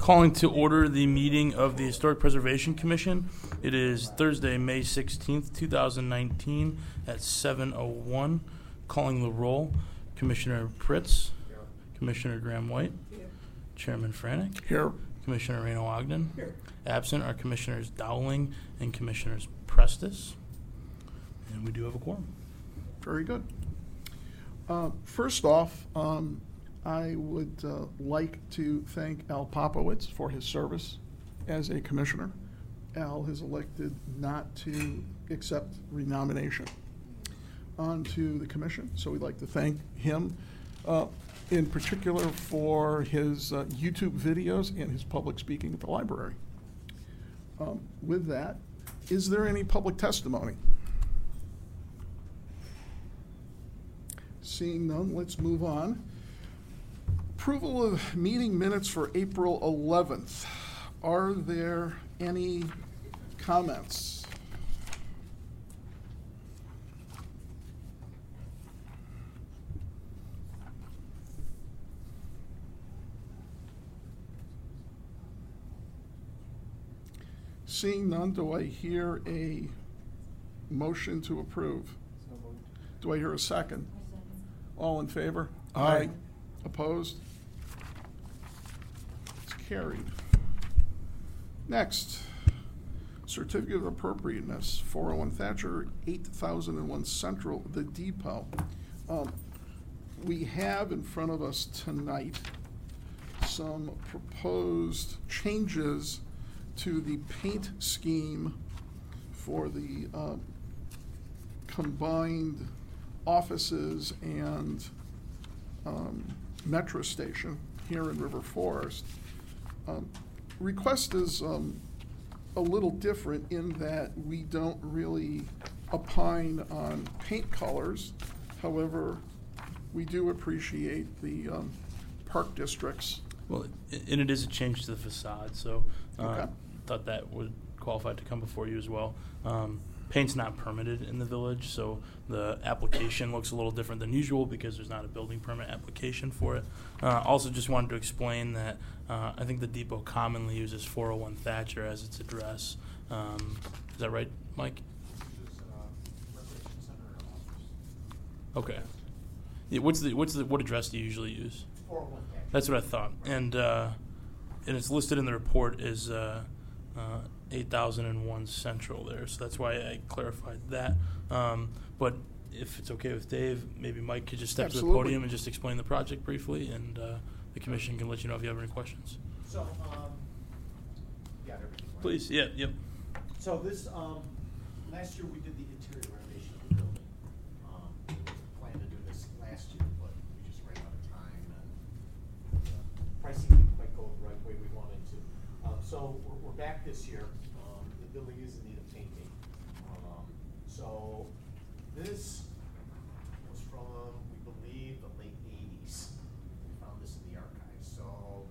Calling to order the meeting of the Historic Preservation Commission. It is Thursday, May 16th, 2019 at 7:01. Calling the roll, Commissioner Pritz, Commissioner Graham-White, Chairman Franek, Here. Commissioner Reno-Ogden. Here. Absent are Commissioners Dowling and Commissioners Prestis. And we do have a quorum. Very good. First off, I would like to thank Al Popowitz for his service as a commissioner. Al has elected not to accept renomination onto the commission, so we'd like to thank him in particular for his YouTube videos and his public speaking at the library. With that, is there any public testimony? Seeing none, let's move on. Approval of meeting minutes for April 11th. Are there any comments? Seeing none, do I hear a motion to approve? So moved. Do I hear a second? All in favor? Aye. Opposed? It's carried. Next, certificate of appropriateness, 401 Thatcher, 8001 Central, the Depot. We have in front of us tonight some proposed changes to the paint scheme for the combined offices and metro station here in River Forest. Request is a little different in that we don't really opine on paint colors. However, we do appreciate the park districts. Well, and it is a change to the facade, so Okay. thought that would qualify to come before you as well. Paint's not permitted in the village, so the application looks a little different than usual because there's not a building permit application for it. Also just wanted to explain that I think the depot commonly uses 401 Thatcher as its address. Is that right, Mike? Recreation Center office. Okay. Yeah, what address do you usually use? 401 Thatcher. That's what I thought. And it's listed in the report as 8001 Central there, so that's why I clarified that. But if it's okay with Dave, maybe Mike could just step Absolutely. to the podium and just explain the project briefly, and the commission can let you know if you have any questions. So, got everything right? Please, yeah, yep. So this, last year we did the interior renovation of the building. We planned to do this last year, but we just ran out of time and pricing didn't quite go the right way we wanted to. So we're back this year. The building is in need of painting. So this was from, we believe, the late 80s. We found this in the archives. So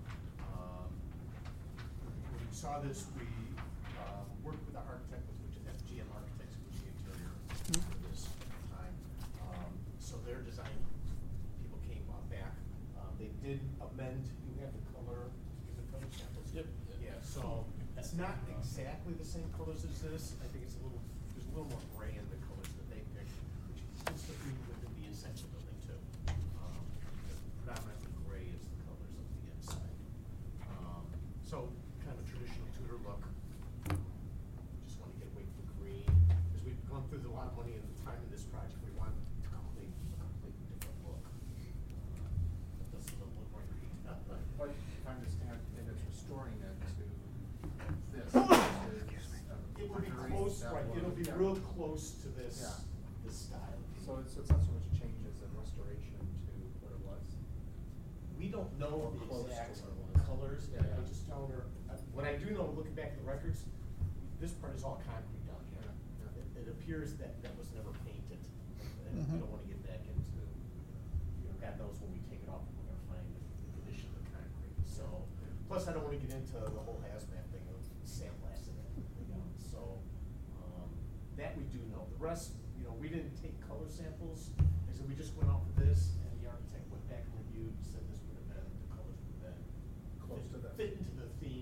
when we saw this, we worked with the architect, which is FGM Architects, who was the interior for this time. So their design people came back. They did amend. You have the color. You have the color samples. Yep. Yeah. So it's not exactly the same colors as this. I think it's there's a little more gray in the colors that they picked, which seems to be within the inside of the building too. Predominantly gray is the colors of the inside. So kind of a traditional Tudor look. Just want to get away from green. As we've gone through a lot of money and time in this project, we want a completely different look. That doesn't look more green. But if I understand, and it's restoring it to this. It will be close, right, it'll be real close to this, Yeah. this style. So it's not so much change as a restoration to what it was. We don't know the Close to exact what it was. colors, Yeah. I just tell her, what I do know, looking back at the records, this part is all concrete down here. Yeah. It appears that that was never painted, and we Mhm. don't wanna get back into, God knows when we take it off, we're gonna find the condition of the concrete, so. Plus, I don't wanna get into the whole hazmat thing of sandblasting it, so, that we do know. The rest, we didn't take color samples, I said we just went off of this, and the architect went back and reviewed, said this would have been, the colors would have been. Close to that. Fit into the theme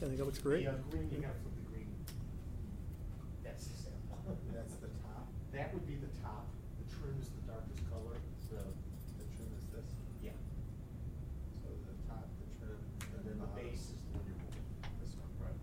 I think it looks great. The green, you gotta flip the green. That's the sample. That's the top. That would be the top. The trim is the darkest color. The trim is this. Yeah. So the top, the trim, And then the base is the one you're moving. This one, right?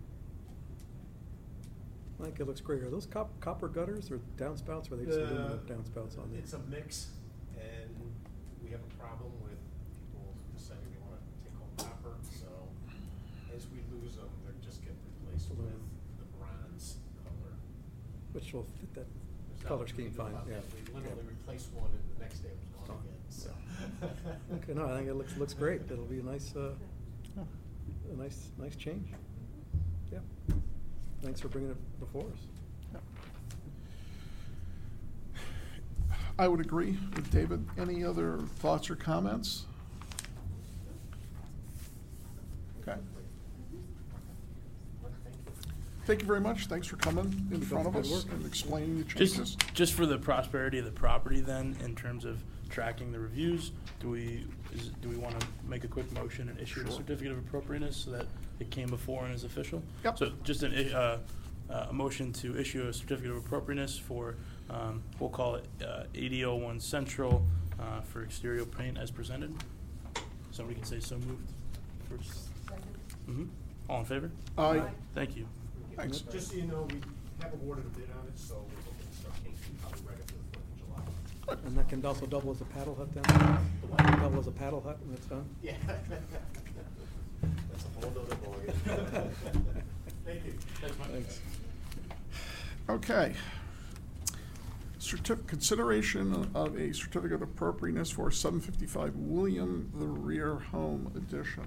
I think it looks great. Are those copper gutters or downspouts? Or are they just aluminum downspouts on there? It's a mix, and we have a problem with people deciding they wanna take home copper, so as we lose them, they're just getting replaced with the bronze color. Which will fit that There's color nothing we scheme can do fine, about yeah. that. We literally Yeah. replaced one, and the next day it was gone Gone. again, so. Okay, no, I think it looks great. It'll be a nice change. Yeah. Thanks for bringing it before us. I would agree with David. Any other thoughts or comments? Okay. Thank you very much. Thanks for coming in front of Good us work. and explaining the changes. Just for the prosperity of the property then, in terms of tracking the reviews, do we want to make a quick motion and issue a Sure. certificate of appropriateness so that it came before and is official? Yep. So just a motion to issue a certificate of appropriateness for, we'll call it 8001 Central for exterior paint as presented. Somebody can say so moved first. All in favor? Aye. Thank you. Thanks. Just so you know, we have awarded a bid on it, so we're hoping to start painting probably right after the 4th of July. And that can also double as a paddle hut then? The what? Double as a paddle hut when it's done? Yeah. That's a whole nother ballgame. Thank you. Thanks, Mike. Thanks. Okay. Consideration of a certificate of appropriateness for 755 William the Rear Home Edition.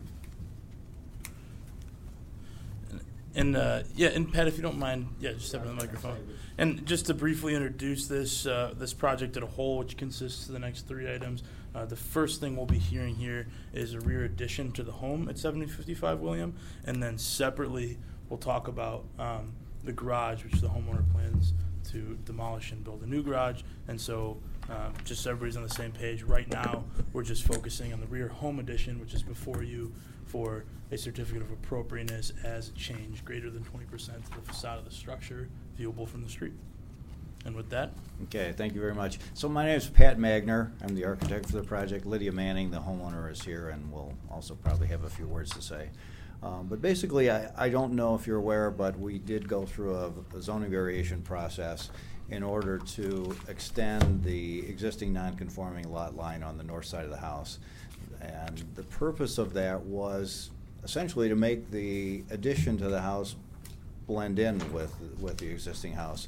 And Pat, if you don't mind, just step in the microphone. And just to briefly introduce this project as a whole, which consists of the next 3 items. The first thing we'll be hearing here is a rear addition to the home at 7055 William, and then separately we'll talk about the garage, which the homeowner plans to demolish and build a new garage. And so, just so everybody's on the same page, right now we're just focusing on the rear home addition, which is before you for a certificate of appropriateness as a change greater than 20% of the facade of the structure viewable from the street. And with that, Okay, thank you very much. So my name is Pat Magner. I'm the architect for the project. Lydia Manning, the homeowner, is here and will also probably have a few words to say. But basically, I don't know if you're aware, but we did go through a zoning variation process in order to extend the existing non-conforming lot line on the north side of the house. And the purpose of that was essentially to make the addition to the house blend in with the existing house.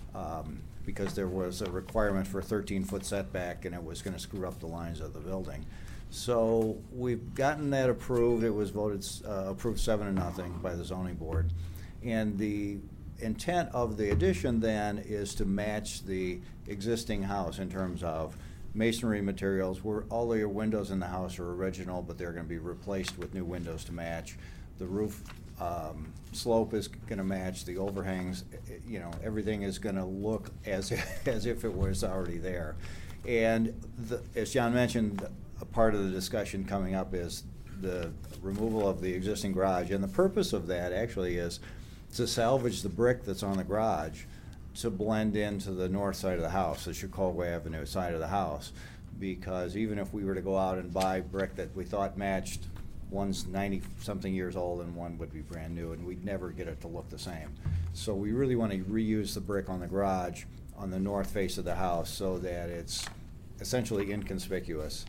Because there was a requirement for a 13-foot setback and it was going to screw up the lines of the building. So we've gotten that approved. It was voted approved 7-0 by the zoning board. And the intent of the addition then is to match the existing house in terms of masonry materials, where all of your windows in the house are original, but they're going to be replaced with new windows to match. The roof slope is going to match, the overhangs, everything is going to look as if it was already there. And as John mentioned, a part of the discussion coming up is the removal of the existing garage. And the purpose of that actually is to salvage the brick that's on the garage to blend into the north side of the house, the Chicago Avenue side of the house. Because even if we were to go out and buy brick that we thought matched, one's 90-something years old and one would be brand new, and we'd never get it to look the same. So we really want to reuse the brick on the garage on the north face of the house so that it's essentially inconspicuous.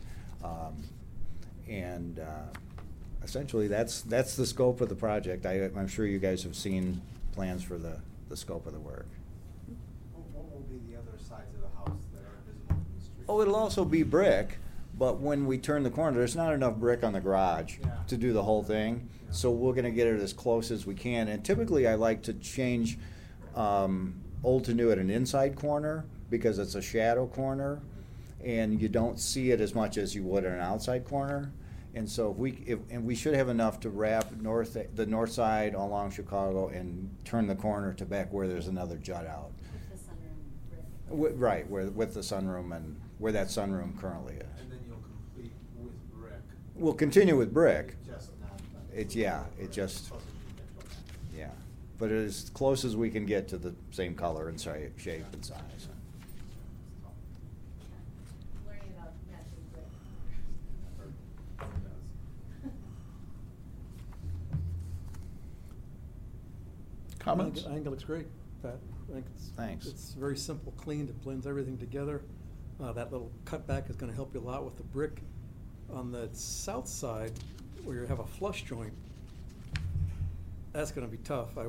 Essentially that's the scope of the project. I'm sure you guys have seen plans for the scope of the work. What will be the other sides of the house that are visible from the street? Oh, it'll also be brick, but when we turn the corner, there's not enough brick on the garage Yeah. to do the whole thing. Yeah. So we're gonna get it as close as we can. And typically I like to change old to new at an inside corner because it's a shadow corner and you don't see it as much as you would at an outside corner. And so if we should have enough to wrap the north side along Chicago and turn the corner to back where there's another jut out. With the sunroom brick. Right, with the sunroom and where that sunroom currently is. And then you'll complete with brick. We'll continue with brick. Just not. It just, Yeah, but as close as we can get to the same color and shape and size. Learning about matching brick. Comments? I think it looks great, Pat. I think Thanks. It's very simple, clean, it blends everything together. That little cutback is gonna help you a lot with the brick. On the south side, where you have a flush joint, that's gonna be tough.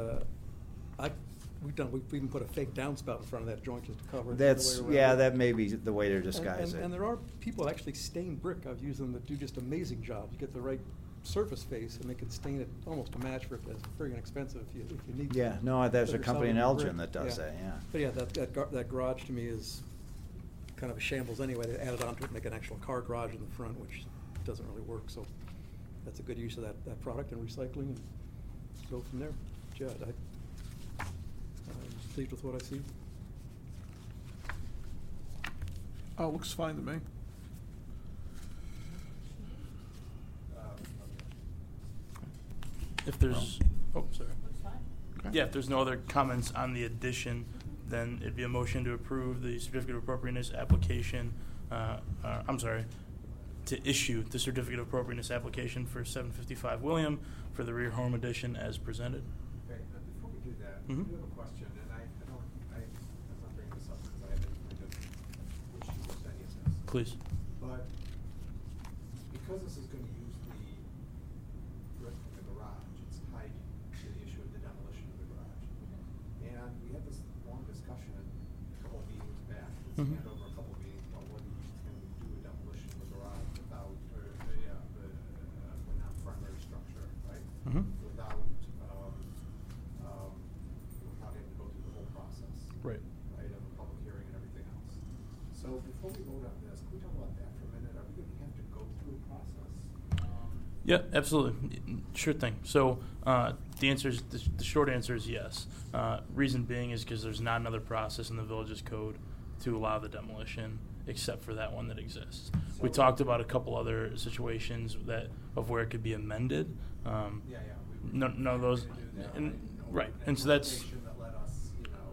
We've even put a fake downspout in front of that joint just to cover it. the That's, other way yeah, around. that may be the way they're And- disguising. And there are people that actually stain brick. I've used them that do just amazing jobs. You get the right surface face and they can stain it almost to match for it. It's very inexpensive if you need to. Yeah, no, there's Put a your company in solid Elgin brick. that does that, yeah. But yeah, that garage to me is kind of a shambles anyway. They added on to it, make an actual car garage in the front, which doesn't really work. So that's a good use of that product and recycling, and go from there. Judd, I'm pleased with what I see. Looks fine to me. If there's, oh, sorry. Looks fine. Okay. Yeah, if there's no other comments on the addition, then it'd be a motion to approve the certificate of appropriateness application, to issue the certificate of appropriateness application for 755 William for the rear home addition as presented. Okay, before we do that, Mhm. I do have a question, and I'm not bringing this up because I have any kind of issue with any of this. Please. But because this is gonna use the brick from the garage, it's tied to the issue of the demolition of the garage. And we had this long discussion a couple of meetings back, it Mhm. spanned over a couple of meetings, about whether you can do a demolition of the garage without, not primary structure, right? Mhm. Without having to go through the whole process. Right. Right, of a public hearing and everything else. So before we vote on this, can we talk about that for a minute? Are we gonna have to go through a process? Yeah, absolutely. Sure thing. So the answer is the short answer is yes. Reason being is because there's not another process in the village's code to allow the demolition except for that one that exists. We So- talked about a couple other situations of where it could be amended. Yeah. None of those, We're gonna do that, and, right? right, and so that's, Interpretation that let us,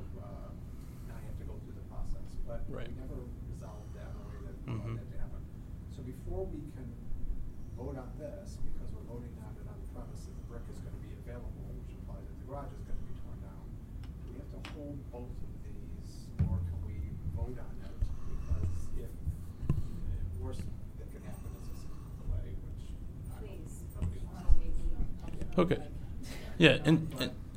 not have to go through the process, but Right. we never resolved that in a way that allowed Mhm. that to happen. So before we can vote on this, because we're voting on it on the premise that the brick is gonna be available, which implies that the garage is gonna be torn down, do we have to hold both of these, or can we vote on it? Because if, worst that can happen is a significant delay, which I don't, Please. nobody wants. okay. Yeah, and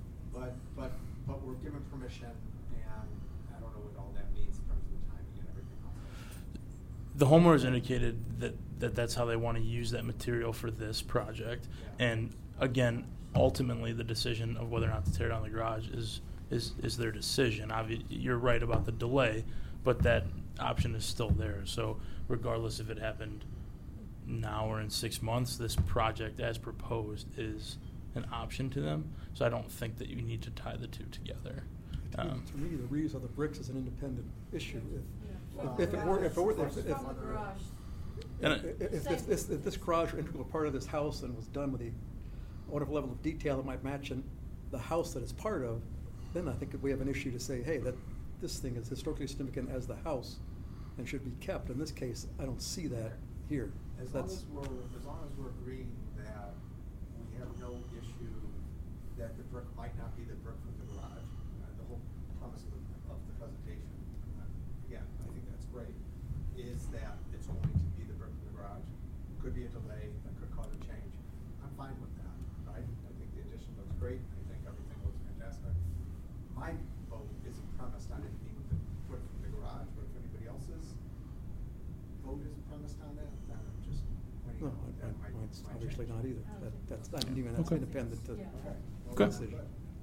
But we're given permission, and I don't know what all that means in terms of the timing and everything else. the homeowners indicated that that's how they want to use that material for this project. Yeah. And again, ultimately, the decision of whether or not to tear down the garage is their decision. You're right about the delay, but that option is still there. So regardless if it happened now or in 6 months, this project as proposed is an option to them. So I don't think that you need to tie the two together. To me, the reuse of the bricks is an independent issue. Well, If it were, if From the garage. And if this garage were integral part of this house and was done with a whatever level of detail that might match in the house that it's part of, then I think we have an issue to say, hey, that this thing is historically significant as the house and should be kept. In this case, I don't see that here. As long as we're agreeing that we have no issue that the brick might not be the brick from the garage, the whole premise of the presentation, again, I think that's great, is that it's going to be the brick from the garage. Could be a delay, that could cause a change. I'm fine with that, right? I think the addition looks great, I think everything looks fantastic. My vote isn't premised on it being the brick from the garage, but if anybody else's vote isn't premised on that, then I'm just pointing No, out that mine's might obviously change. not either. That's not even, that's Okay. independent to Yeah. Okay. decision.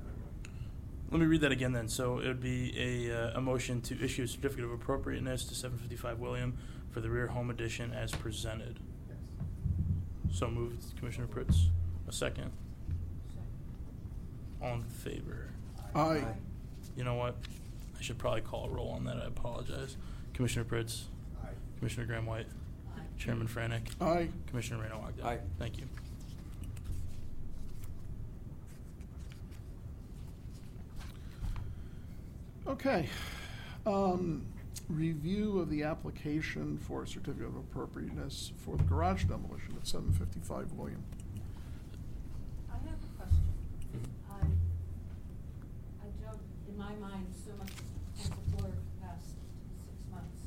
Let me read that again then. So it would be a motion to issue a certificate of appropriateness to 755 William for the rear home addition as presented. Yes. So moved, Commissioner Pritz. A second. All in favor? Aye. You know what? I should probably call a roll on that. I apologize. Commissioner Pritz, Aye. Commissioner Graham White, Aye. Chairman Franek, Aye. Commissioner Reno Ogden. Aye. Thank you. Okay. Review of the application for a certificate of appropriateness for the garage demolition at 755 William. I have a question. I don't, in my mind, so much has occurred the past 6 months.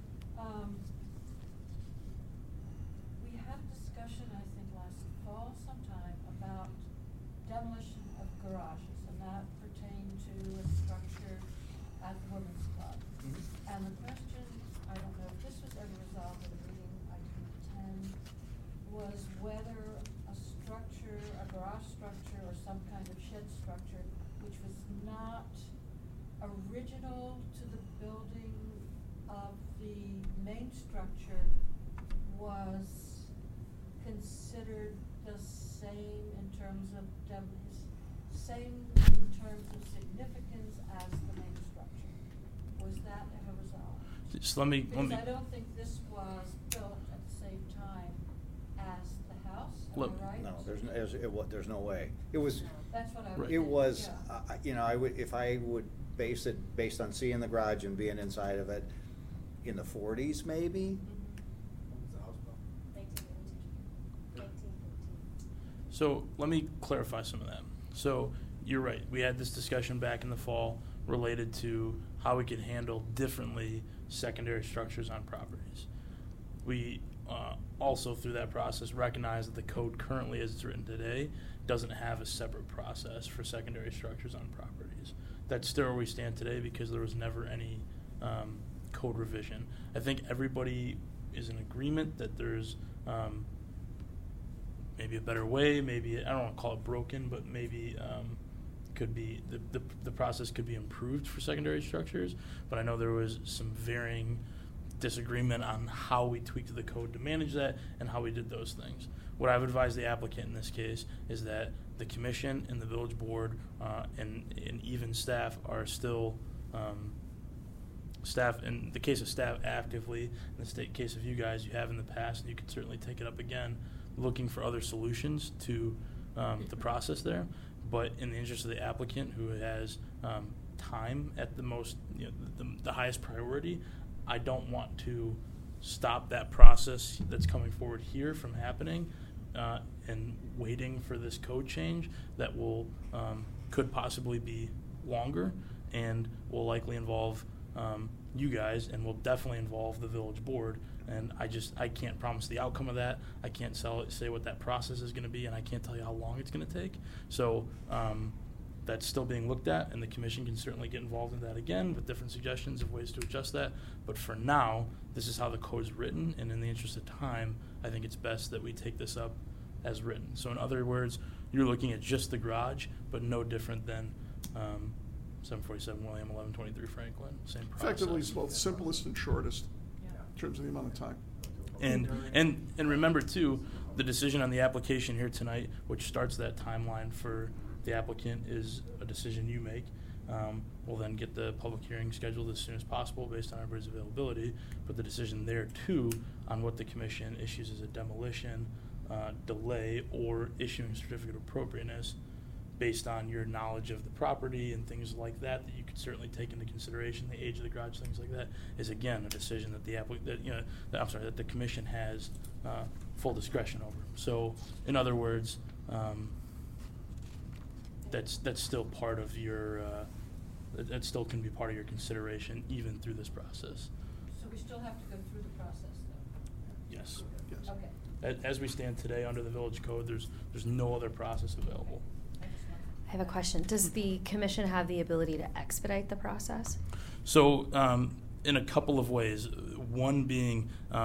We had a discussion, I think, last fall sometime about demolition of garages, and that pertained to a structure at the Women's Club. And the question, I don't know if this was ever resolved at a meeting I didn't attend, was whether a structure, a garage structure, or some kind of shed structure, which was not original to the building of the main structure, was considered the same in terms of same in terms of significance as the main structure. Was that ever resolved? So let me. Because I don't think this was built at the same time as the house, am Look, I right? No, there's no way. It was, That's what I was Right. it thinking, was, yeah. you know, if I would base it based on seeing the garage and being inside of it in the 40s maybe. When's the house built? So let me clarify some of that. So you're right. We had this discussion back in the fall related to how we could handle differently secondary structures on properties. We also, through that process, recognize that the code currently, as it's written today, doesn't have a separate process for secondary structures on properties. That's still where we stand today because there was never any code revision. I think everybody is in agreement that there's maybe a better way, maybe, I don't want to call it broken, but maybe could be, the process could be improved for secondary structures, but I know there was some varying disagreement on how we tweaked the code to manage that and how we did those things. What I've advised the applicant in this case is that the commission and the village board and even staff are still staff, in the case of staff actively, in the case of you guys, you have in the past, and you can certainly take it up again, looking for other solutions to the process there. But in the interest of the applicant who has time at the most, you know, the highest priority, I don't want to stop that process that's coming forward here from happening and waiting for this code change that will could possibly be longer and will likely involve you guys and will definitely involve the village board. And I can't promise the outcome of that. I can't say what that process is going to be, and I can't tell you how long it's going to take. So that's still being looked at, and the commission can certainly get involved in that again with different suggestions of ways to adjust that. But for now, this is how the code is written, and in the interest of time, I think it's best that we take this up as written. So in other words, you're looking at just the garage, but no different than 747 William, 1123 Franklin, same process. Effectively, it's both simplest and shortest Yeah. in terms of the amount of time. And remember too, the decision on the application here tonight, which starts that timeline for the applicant, is a decision you make. We'll then get the public hearing scheduled as soon as possible based on everybody's availability. But the decision there too on what the commission issues as a demolition delay or issuing certificate of appropriateness based on your knowledge of the property and things like that you could certainly take into consideration, the age of the garage, things like that, is again a decision that that the commission has full discretion over. So, in other words, that's still part of your that still can be part of your consideration even through this process. So we still have to go through the process, though? Yes. Yes. Okay. As we stand today under the village code, there's no other process available. I have a question. Does the commission have the ability to expedite the process? So, in a couple of ways. One being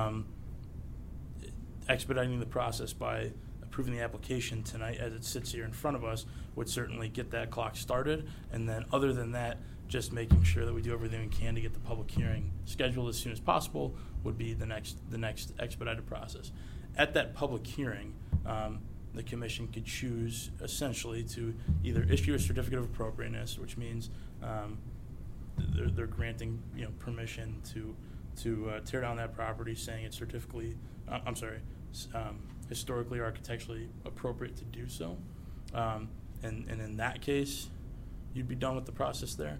expediting the process by approving the application tonight as it sits here in front of us would certainly get that clock started. And then other than that, just making sure that we do everything we can to get the public hearing scheduled as soon as possible would be the next expedited process. At that public hearing, the commission could choose essentially to either issue a certificate of appropriateness, which means they're granting permission to tear down that property, saying it's historically or architecturally appropriate to do so, and in that case, you'd be done with the process there.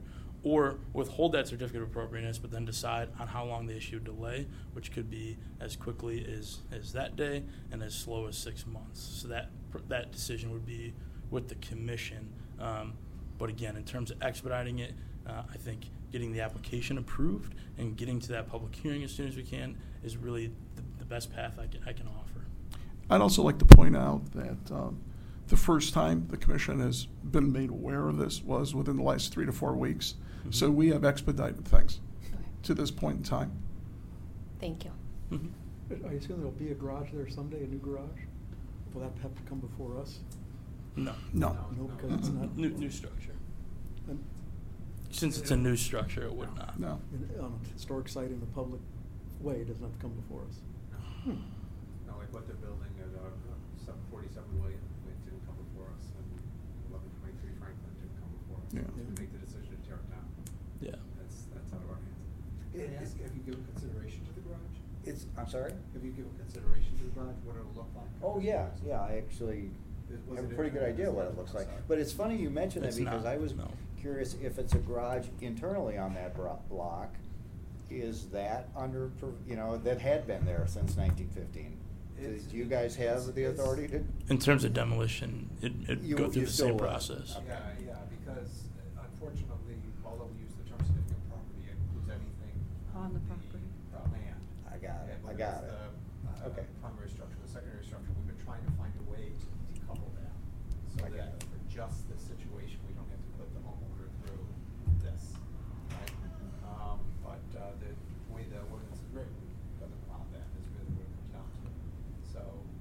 or withhold that certificate of appropriateness, but then decide on how long they issue a delay, which could be as quickly as that day and as slow as 6 months. So that decision would be with the commission. But again, in terms of expediting it, I think getting the application approved and getting to that public hearing as soon as we can is really the best path I can offer. I'd also like to point out that the first time the commission has been made aware of this was within the last 3 to 4 weeks. Mhm. So we have expedited things Okay. to this point in time. Thank you. Mhm. Are you saying there'll be a garage there someday, a new garage? Will that have to come before us? No. No. No, because it's not. New structure. And- Since it's a new structure, it would not. No. On a historic site in the public way, it doesn't have to come before us. Hmm. No, like what they're building at 747 William, it didn't come before us, and 1123 Franklin didn't come before us. Yeah. So we make the decision to tear it down. Yeah. That's out of our hands. Have you given consideration to the garage? I'm sorry? Have you given consideration to the garage, what it'll look like? Oh, yeah, I actually Was have a it pretty good in- idea what it looks like. I'm sorry. But it's funny you mention that It's because not, I was no. curious if it's a garage internally on that block, is that under, that had been there since 1915? Do you guys have the authority to? In terms of demolition, it'd You- go through you the still same would. process. Okay. Yeah, because unfortunately, although we use the term significant property, it includes anything On the property. land. I got it, And I whether got it's it. the, Okay. primary structure, the secondary structure, we've been trying to find a way to decouple that. So I got that it. for just this situation, we don't have to put the homeowner through this, right? But the way the ordinance is written doesn't allow that, is really what it comes down to. So,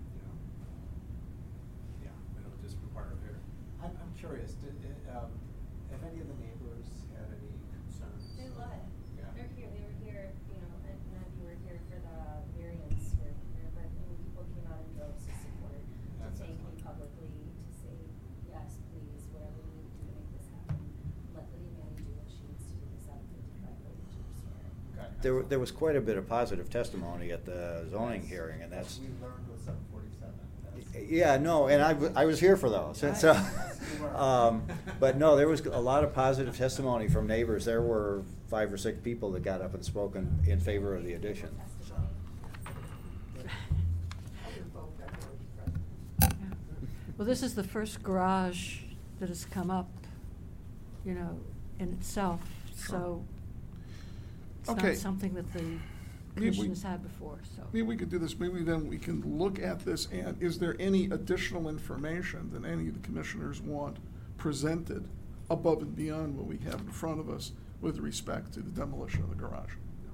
yeah, it'll just require a here. I'm curious, have any of the neighbors had any concerns? They love it. Yeah. They were here, and none of you were here for the variance for, but people came out in droves to support, to That's thank me excellent. publicly, to say, yes, please, whatever we need to do to make this happen. Let Lydia Manning do what she needs to do to 755 William to restore it. Okay. There was quite a bit of positive testimony at the zoning hearing, and that's. We learned with 747. Yeah, no, and I was here for those. And so, but no, there was a lot of positive testimony from neighbors. There were 5 or 6 people that got up and spoke in favor of the addition. Testimony. Well, this is the first garage that has come up, in itself, so it's Okay. not something that the Maybe commission we- has had before, so. Maybe we could do this, maybe then we can look at this, and is there any additional information that any of the commissioners want presented above and beyond what we have in front of us with respect to the demolition of the garage?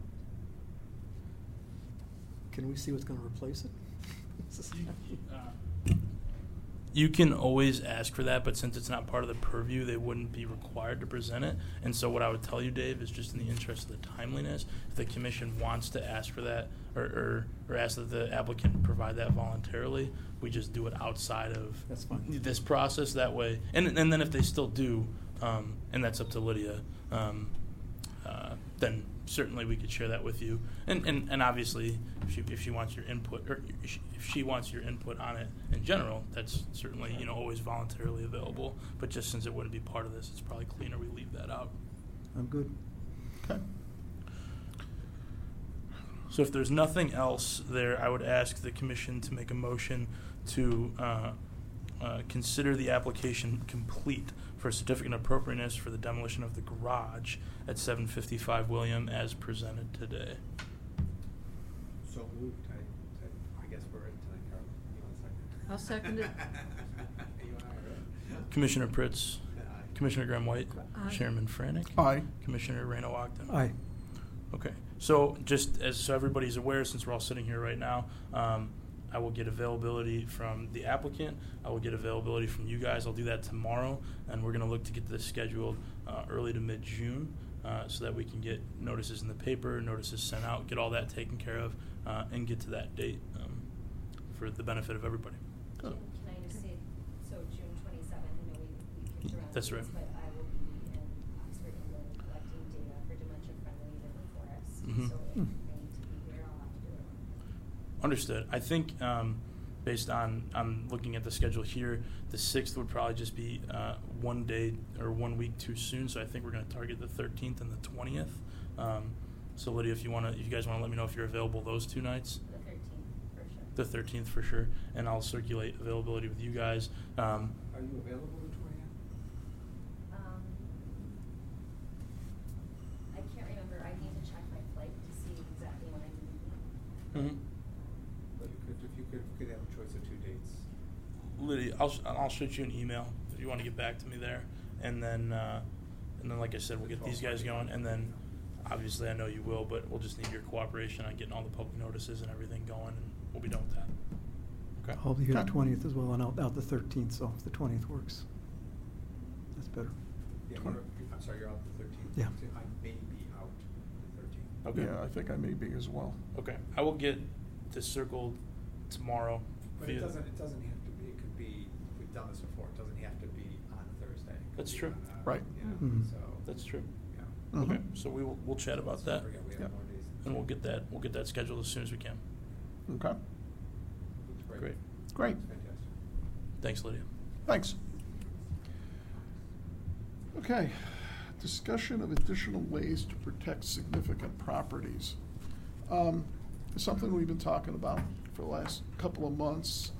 Can we see what's gonna replace it? You can always ask for that, but since it's not part of the purview, they wouldn't be required to present it. And so what I would tell you, Dave, is just in the interest of the timeliness, if the commission wants to ask for that or ask that the applicant provide that voluntarily, we just do it outside of That's fine. this process that way. And then if they still do, and that's up to Lydia, then certainly we could share that with you. And obviously, if she wants your input, or if she wants your input on it in general, that's certainly always voluntarily available. But just since it wouldn't be part of this, it's probably cleaner we leave that out. I'm good. Okay. So if there's nothing else there, I would ask the commission to make a motion to consider the application complete for a certificate of appropriateness for the demolition of the garage at 755 William as presented today. So moved. I guess we're in tonight, Carol. You want a second? I'll second it. You and I are ready. Commissioner Pritz, Aye. Commissioner Graham White, Aye. Chairman Franek, Aye. Commissioner Reno Ogden. Aye. Okay, so just so everybody's aware, since we're all sitting here right now, I will get availability from the applicant. I will get availability from you guys. I'll do that tomorrow, and we're going to look to get this scheduled early to mid-June so that we can get notices in the paper, notices sent out, get all that taken care of, and get to that date for the benefit of everybody. So, Can I just say, so June 27th, I know we kicked around. That's right. this, But I will be in Oxford, England, collecting data for dementia-friendly river forests. Mhm. So if I need to be here, I'll have to do it. Understood. I think based on, I'm looking at the schedule here, the 6th would probably just be 1 day or 1 week too soon, so I think we're going to target the 13th and the 20th. So Lydia, if you guys want to let me know if you're available those 2 nights. The 13th, for sure. The 13th for sure, and I'll circulate availability with you guys. Are you available the 20th? I can't remember. I need to check my flight to see exactly when I can be. But if you could have a choice of 2 dates. Lydia, I'll shoot you an email if you want to get back to me there, and then like I said, we'll get these guys going, and then obviously I know you will, but we'll just need your cooperation on getting all the public notices and everything going, and we'll be done with that. Okay. I'll be here the Okay. 20th as well, and out the 13th, so if the 20th works, that's better. Yeah, I'm sorry, you're out the 13th. Yeah. I may be out the 13th. Okay. Yeah, I think I may be as well. Okay. I will get this circled tomorrow. But via- it doesn't have to be, it could be, we've done this before, it doesn't have to be on Thursday. It could That's be true. on, Right. You know, Mhm. so. That's true. Yeah. Mhm. Okay. So we'll chat about Let's that, not forget we have Yeah. more days. and we'll get that scheduled as soon as we can. Okay, That's Great. great. Fantastic. Thanks, Lydia. Thanks. Okay, discussion of additional ways to protect significant properties. Something we've been talking about for the last couple of months.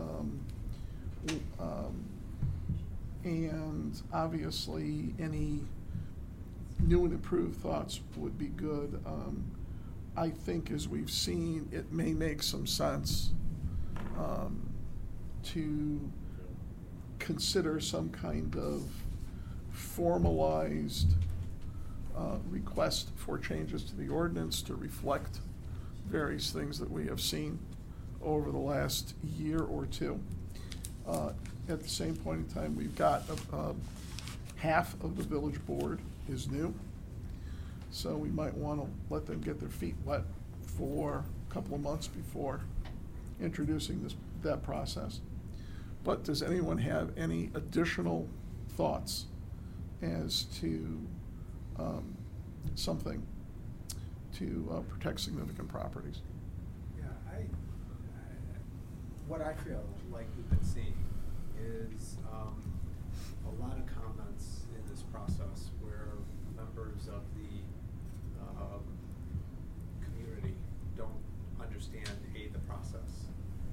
And obviously, any new and improved thoughts would be good. I think, as we've seen, it may make some sense to consider some kind of formalized request for changes to the ordinance to reflect various things that we have seen over the last year or two. At the same point in time, we've got half of the village board is new, so we might want to let them get their feet wet for a couple of months before introducing that process. But does anyone have any additional thoughts as to something to protect significant properties? Yeah, what I feel like we've been seeing is a lot of comments in this process where members of the community don't understand, the process.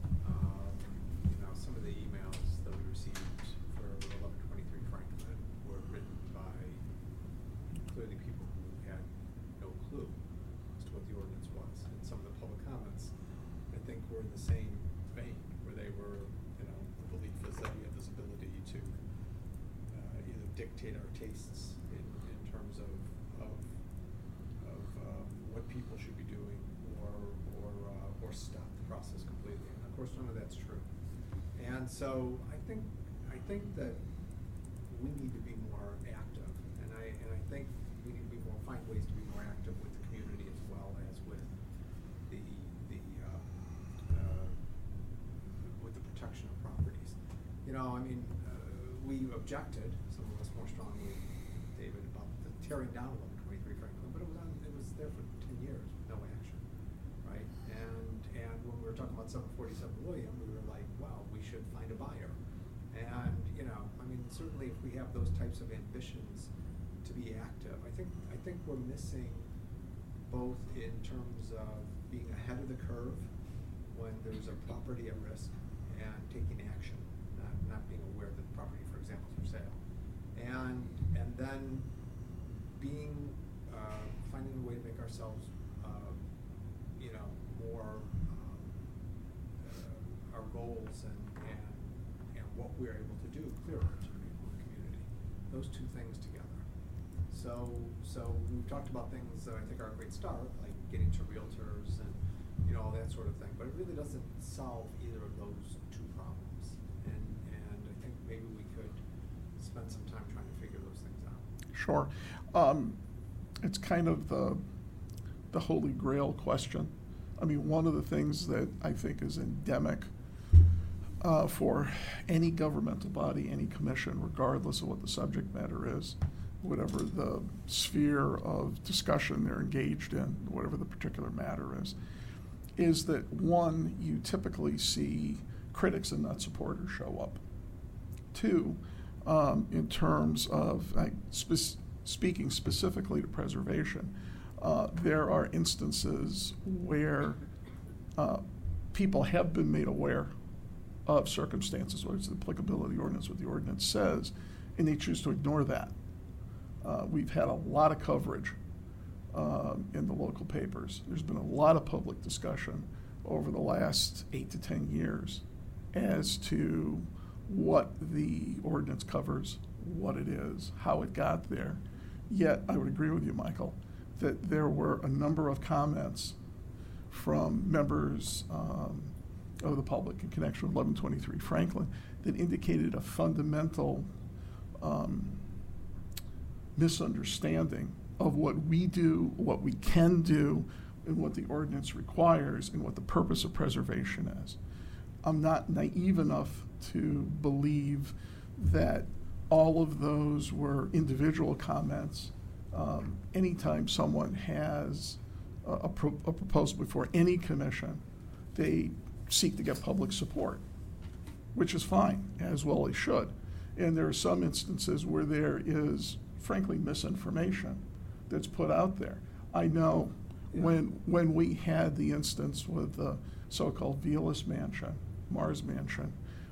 Some of the emails that we received for 1123 Franklin were written by clearly people who had no clue as to what the ordinance was. And some of the public comments, I think, were in the same vein, where they were, the belief is that we have this ability to either dictate our tastes in terms of what people should be doing, or stop the process completely. And of course, none of that's true. And so I think that we need to be more active, and I think we need to find ways to be more active with the community as well as with the protection of properties. We objected, some of us more strongly, David, about the tearing down 1123 Franklin, but it was there for 10 years, no action, right? And when we were talking about 747 William, we were like, wow, we should find a buyer. And certainly if we have those types of ambitions to be active, I think we're missing both in terms of being ahead of the curve when there's a property at risk and taking action, not being aware that the property, for example, is for sale, and then finding a way to make ourselves more our goals and what we're able to do clearer to the people in the community. Those two things together. So we've talked about things that I think are a great start, like getting to realtors and all that sort of thing. But it really doesn't solve either of those two problems. And I think maybe we could spend some time trying to figure those things out. Sure. It's kind of the holy grail question. One of the things that I think is endemic for any governmental body, any commission, regardless of what the subject matter is, whatever the sphere of discussion they're engaged in, whatever the particular matter is that one, you typically see critics and not supporters show up. Two, in terms of speaking specifically to preservation, there are instances where people have been made aware of circumstances, whether it's the applicability ordinance, what the ordinance says, and they choose to ignore that. We've had a lot of coverage in the local papers. There's been a lot of public discussion over the last 8 to 10 years as to what the ordinance covers, what it is, how it got there. Yet, I would agree with you, Michael, that there were a number of comments from members of the public in connection with 1123 Franklin that indicated a fundamental misunderstanding of what we do, what we can do, and what the ordinance requires, and what the purpose of preservation is. I'm not naive enough to believe that all of those were individual comments. Anytime someone has a proposal before any commission, they seek to get public support, which is fine, as well they should. And there are some instances where there is, frankly, misinformation that's put out there. I know when we had the instance with the so-called Vilas Mansion, Mars Mansion,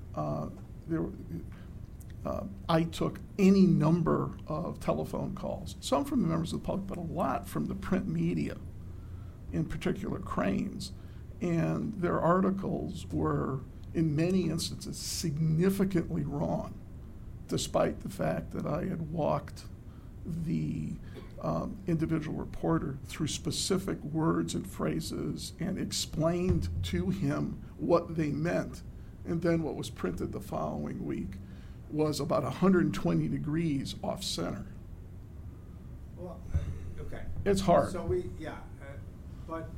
I took any number of telephone calls, some from the members of the public, but a lot from the print media, in particular Cranes. And their articles were, in many instances, significantly wrong, despite the fact that I had walked the individual reporter through specific words and phrases and explained to him what they meant. And then what was printed the following week was about 120 degrees off center. Well, okay. It's hard. So but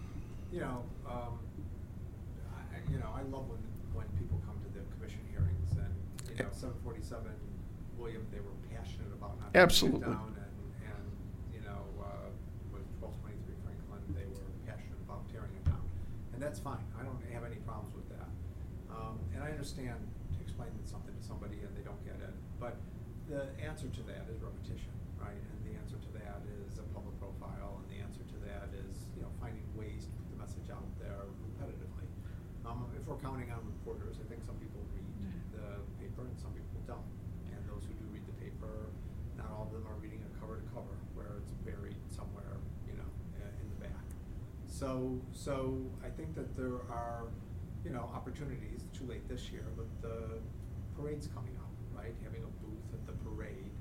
I love when people come to the commission hearings and 747 William, they were passionate about not Absolutely. taking it down, and with 1223 Franklin, they were passionate about tearing it down, and that's fine. I don't have any problems with that, and I understand to explain something to somebody and they don't get it, but the answer to that is repetition, right? And the answer to that is a public profile, and the answer to that is finding ways to put the message out there repetitively. If we're counting on reporters, I think some people read the paper and some people don't. And those who do read the paper, not all of them are reading it cover to cover, where it's buried somewhere, in the back. So I think that there are, opportunities. Too late this year, but the parade's coming up, right? Having a booth at the parade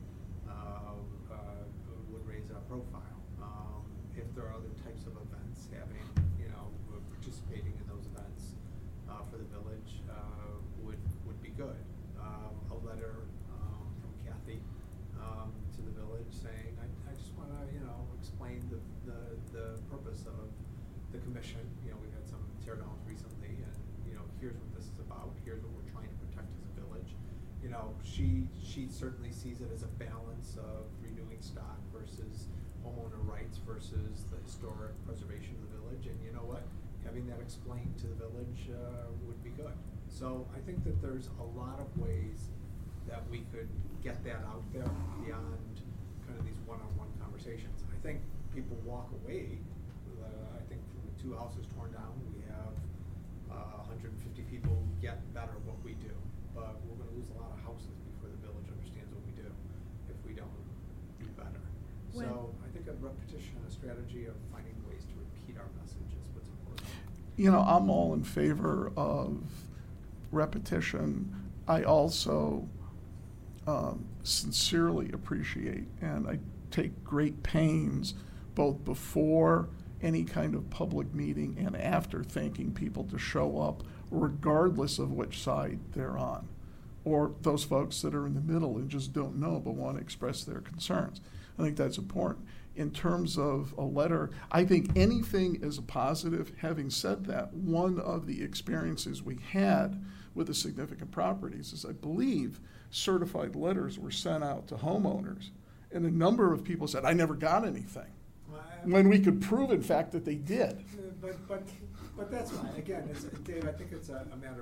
would raise our profile. If there are other types of events, having participating in those events for the village would be good. A letter from Kathy to the village saying, I just want to explain the purpose of the commission. We've had some tear downs recently, and here's what this is about. Here's what we're trying to protect as a village. She certainly sees it as a balance of renewing stock versus homeowner rights versus the historic preservation of the village. And you know what? Having that explained to the village would be good. So I think that there's a lot of ways that we could get that out there beyond kind of these one-on-one conversations. I think people walk away. I think from the 2 houses torn down, we have 150 people who get better what we do. But we're going to lose a lot of houses before the village understands what we do if we don't do better. So I think a repetition, a strategy of finding ways to repeat our message is what's important. I'm all in favor of repetition. I also sincerely appreciate, and I take great pains both before any kind of public meeting and after, thanking people to show up regardless of which side they're on, or those folks that are in the middle and just don't know but want to express their concerns. I think that's important. In terms of a letter, I think anything is a positive. Having said that, one of the experiences we had with the significant properties is, I believe, certified letters were sent out to homeowners, and a number of people said, I never got anything, when we could prove, in fact, that they did. But that's fine. Again, Dave, I think it's a matter of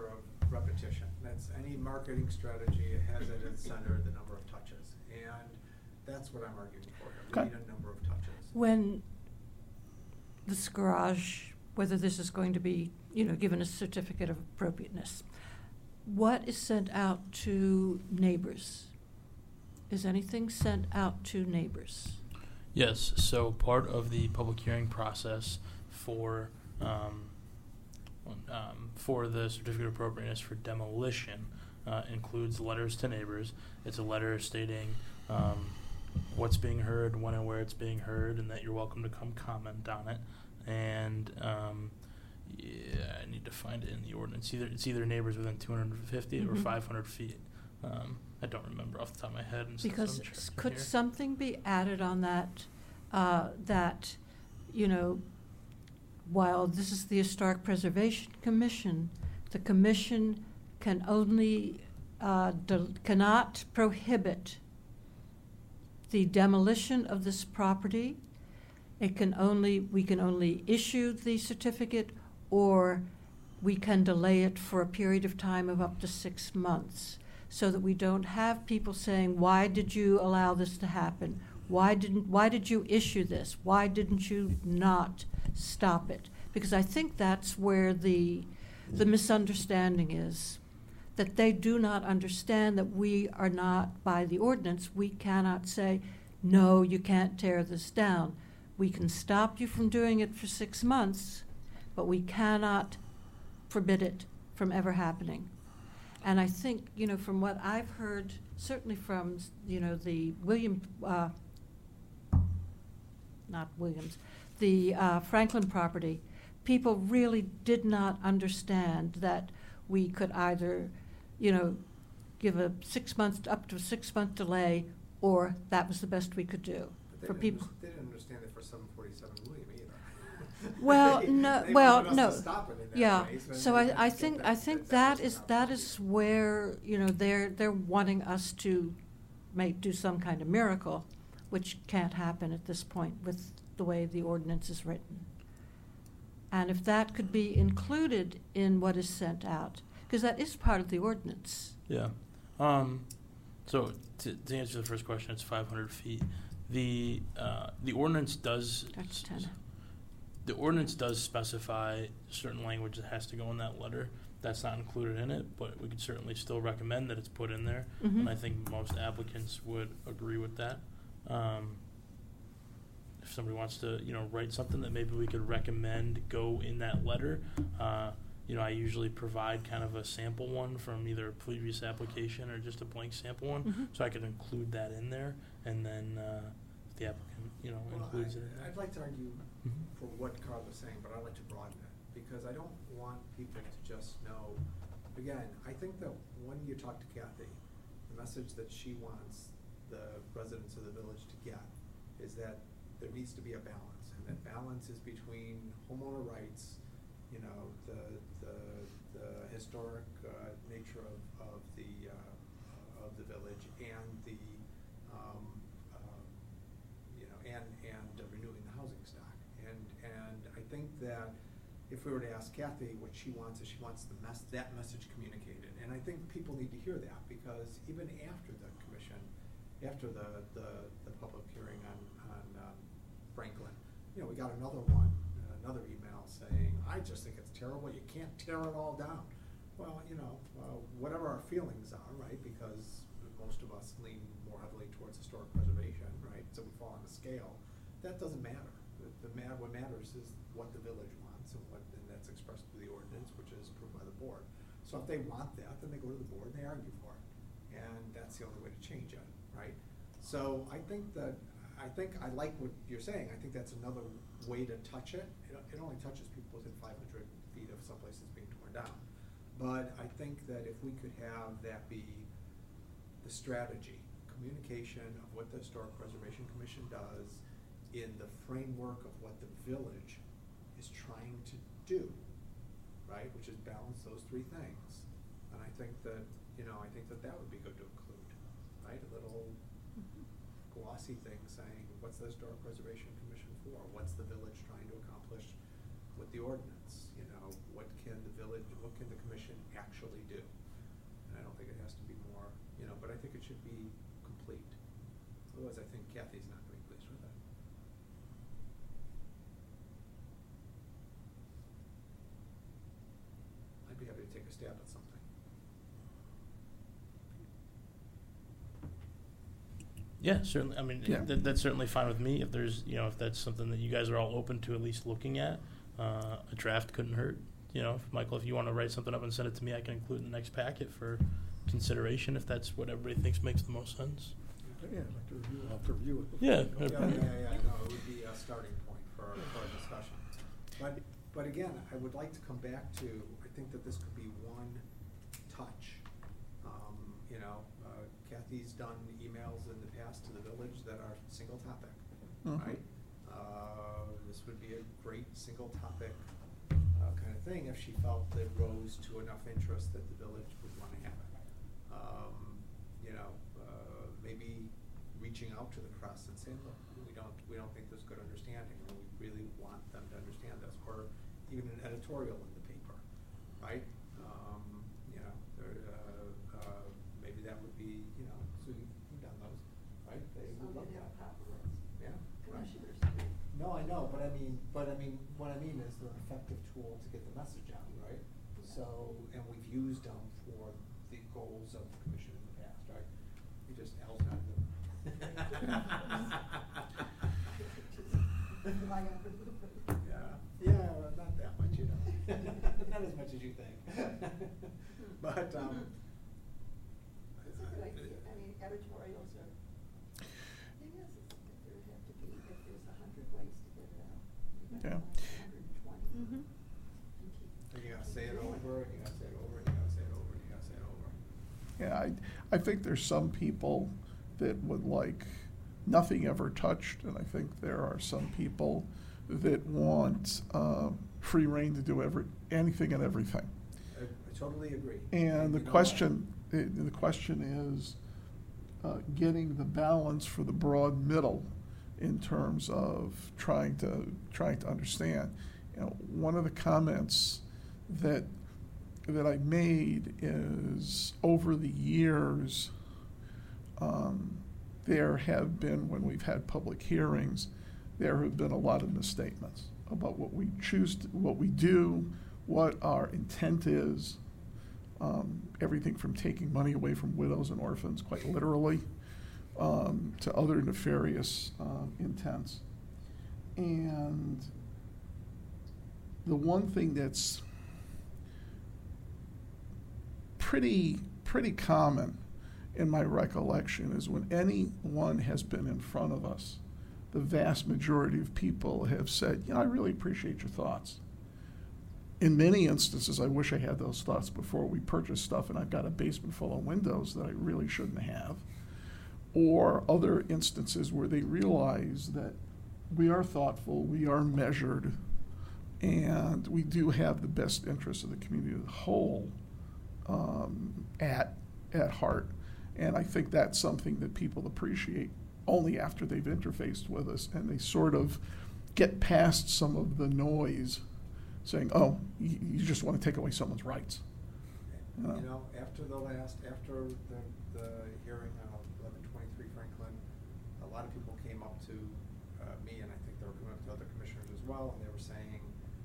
repetition. That's any marketing strategy, it has at its center the number of touches. And that's what I'm arguing for here. We Okay. need a number of touches. When this garage, whether this is going to be, given a certificate of appropriateness, what is sent out to neighbors? Is anything sent out to neighbors? Yes, so part of the public hearing process for the certificate of appropriateness for demolition includes letters to neighbors. It's a letter stating what's being heard, when and where it's being heard, and that you're welcome to come comment on it. And I need to find it in the ordinance. It's either neighbors within 250 or 500 feet. I don't remember off the top of my head. And Because since I'm checking could here. something be added on that, while this is the Historic Preservation Commission, the commission can only, cannot prohibit the demolition of this property. We can only issue the certificate, or we can delay it for a period of time of up to 6 months, so that we don't have people saying, why did you allow this to happen? Why did you issue this? Why didn't you not stop it? Because I think that's where the misunderstanding is, that they do not understand that we are not, by the ordinance, we cannot say, no, you can't tear this down. We can stop you from doing it for 6 months, but we cannot forbid it from ever happening. And I think, from what I've heard, certainly from, the the Franklin property, people really did not understand that we could either, give a 6 months, up to a 6 month delay, or that was the best we could do for people. They didn't understand it for 747 William either. Well, They no, wanted us no. to stop it in that Yeah, way, so then I think that is where, they're wanting us to do some kind of miracle, which can't happen at this point with the way the ordinance is written. And if that could be included in what is sent out, because that is part of the ordinance. Yeah. So to answer the first question, it's 500 feet. The ordinance does. That's 10. The ordinance does specify certain language that has to go in that letter. That's not included in it, but we could certainly still recommend that it's put in there. Mhm. And I think most applicants would agree with that. If somebody wants to, write something that maybe we could recommend go in that letter, I usually provide kind of a sample one from either a previous application or just a blank sample one, Mhm. so I could include that in there, and then if the applicant, includes it in there. I'd like to argue Mhm. for what Carl was saying, but I'd like to broaden it, because I don't want people to just know. Again, I think that when you talk to Kathy, the message that she wants the residents of the village to get is that there needs to be a balance, and that balance is between homeowner rights, the historic nature of the village, and the and renewing the housing stock. And I think that if we were to ask Kathy what she wants, is she wants that message communicated. And I think people need to hear that, because even after the commission, after the public hearing on Franklin, we got another email saying, I just think it's terrible, you can't tear it all down. Well, whatever our feelings are, right, because most of us lean more heavily towards historic preservation, right, so we fall on the scale, that doesn't matter. What matters is what the village wants, and that's expressed through the ordinance, which is approved by the board. So if they want that, then they go to the board and they argue for it, and that's the only way to change it, right? So I I like what you're saying. I think that's another way to touch it. It only touches people within 500 feet of someplace that's being torn down. But I think that if we could have that be the strategy, communication of what the Historic Preservation Commission does in the framework of what the village is trying to do, right, which is balance those three things. And I think that, that would be good to include, right, a little glossy thing saying, what's the Historic Preservation Commission for? What's the village trying to accomplish with the ordinance, you know, what can the commission actually do? And I don't think it has to be more, you know, but I think it should be complete. Otherwise, I think Kathy's not going to be pleased with it. I'd be happy to take a stab at something. Yeah, certainly. I mean, Yeah. that's certainly fine with me. If there's, if that's something that you guys are all open to at least looking at, a draft couldn't hurt. Michael, if you want to write something up and send it to me, I can include it in the next packet for consideration if that's what everybody thinks makes the most sense. Yeah, I'd like to review it. I'll have to review it. Yeah. No, it would be a starting point for a discussion. But again, I would like to come back to, I think that this could be one touch. Kathy's done emails in the past to the village that are single topic, right? This would be a great single topic kind of thing if she felt it rose to enough interest that the village would want to have it. Maybe reaching out to the press and saying, look, we don't think there's good understanding, and we really want them to understand this, or even an editorial in the paper, right? Maybe that would be, so you've done those, right? They would love that. Yeah. Commissioners. No, I know, but I mean, what I mean is they're an effective tool to get the message out, right? So, and we've used them for the goals of the commission in the past, right? We just Al's not doing it. Yeah, well, not that much, not as much as you think. But, It's a good idea. I mean, editorials are, thing is that there have to be, if there's 100 ways to get it out, you Yeah. got 120. Mhm. and you gotta say it over, and you gotta say it over, and you gotta say it over, and you gotta say it over. Yeah, I think there's some people that would like nothing ever touched, and I think there are some people that want free reign to do anything and everything. I totally agree. And the you know question is getting the balance for the broad middle in terms of trying to understand. One of the comments that I made is over the years, there have been, when we've had public hearings, there have been a lot of misstatements about what we what we do, what our intent is, everything from taking money away from widows and orphans, quite literally, to other nefarious intents. And the one thing that's pretty common in my recollection is when anyone has been in front of us, the vast majority of people have said, I really appreciate your thoughts. In many instances, I wish I had those thoughts before we purchased stuff and I've got a basement full of windows that I really shouldn't have. Or other instances where they realize that we are thoughtful, we are measured, and we do have the best interests of the community as a whole at heart. And I think that's something that people appreciate only after they've interfaced with us and they sort of get past some of the noise saying, oh, you just want to take away someone's rights. After the hearing on 1123 Franklin, a lot of people came up to me, and I think they were coming up to other commissioners as well, and they were saying,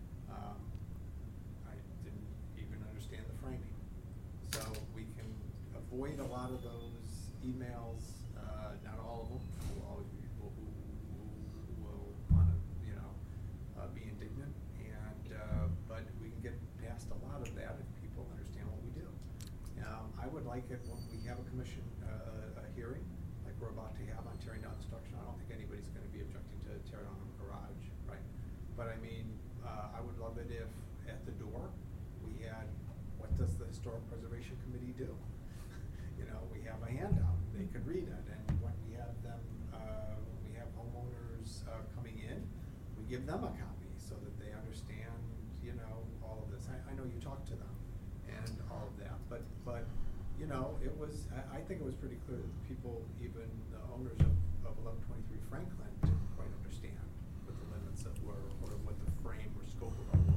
I didn't even understand the framing. So we can avoid a lot of those emails, not all of them. There will always be people who will want to, be indignant, but we can get past a lot of that if people understand what we do. I would like it when we have a commission a hearing, like we're about to have on tearing down structure. I don't think anybody's going to be objecting to tear down a garage, right? But I mean, I would love it if at the door we had, what does the Historic Preservation Committee do? We have a handout, they could read it, and when we have them, we have homeowners coming in, we give them a copy so that they understand, all of this. I know you talked to them and all of that, but it was, I think it was pretty clear that the people, even the owners of 1123 Franklin, didn't quite understand what the limits of were, or what the frame or scope of our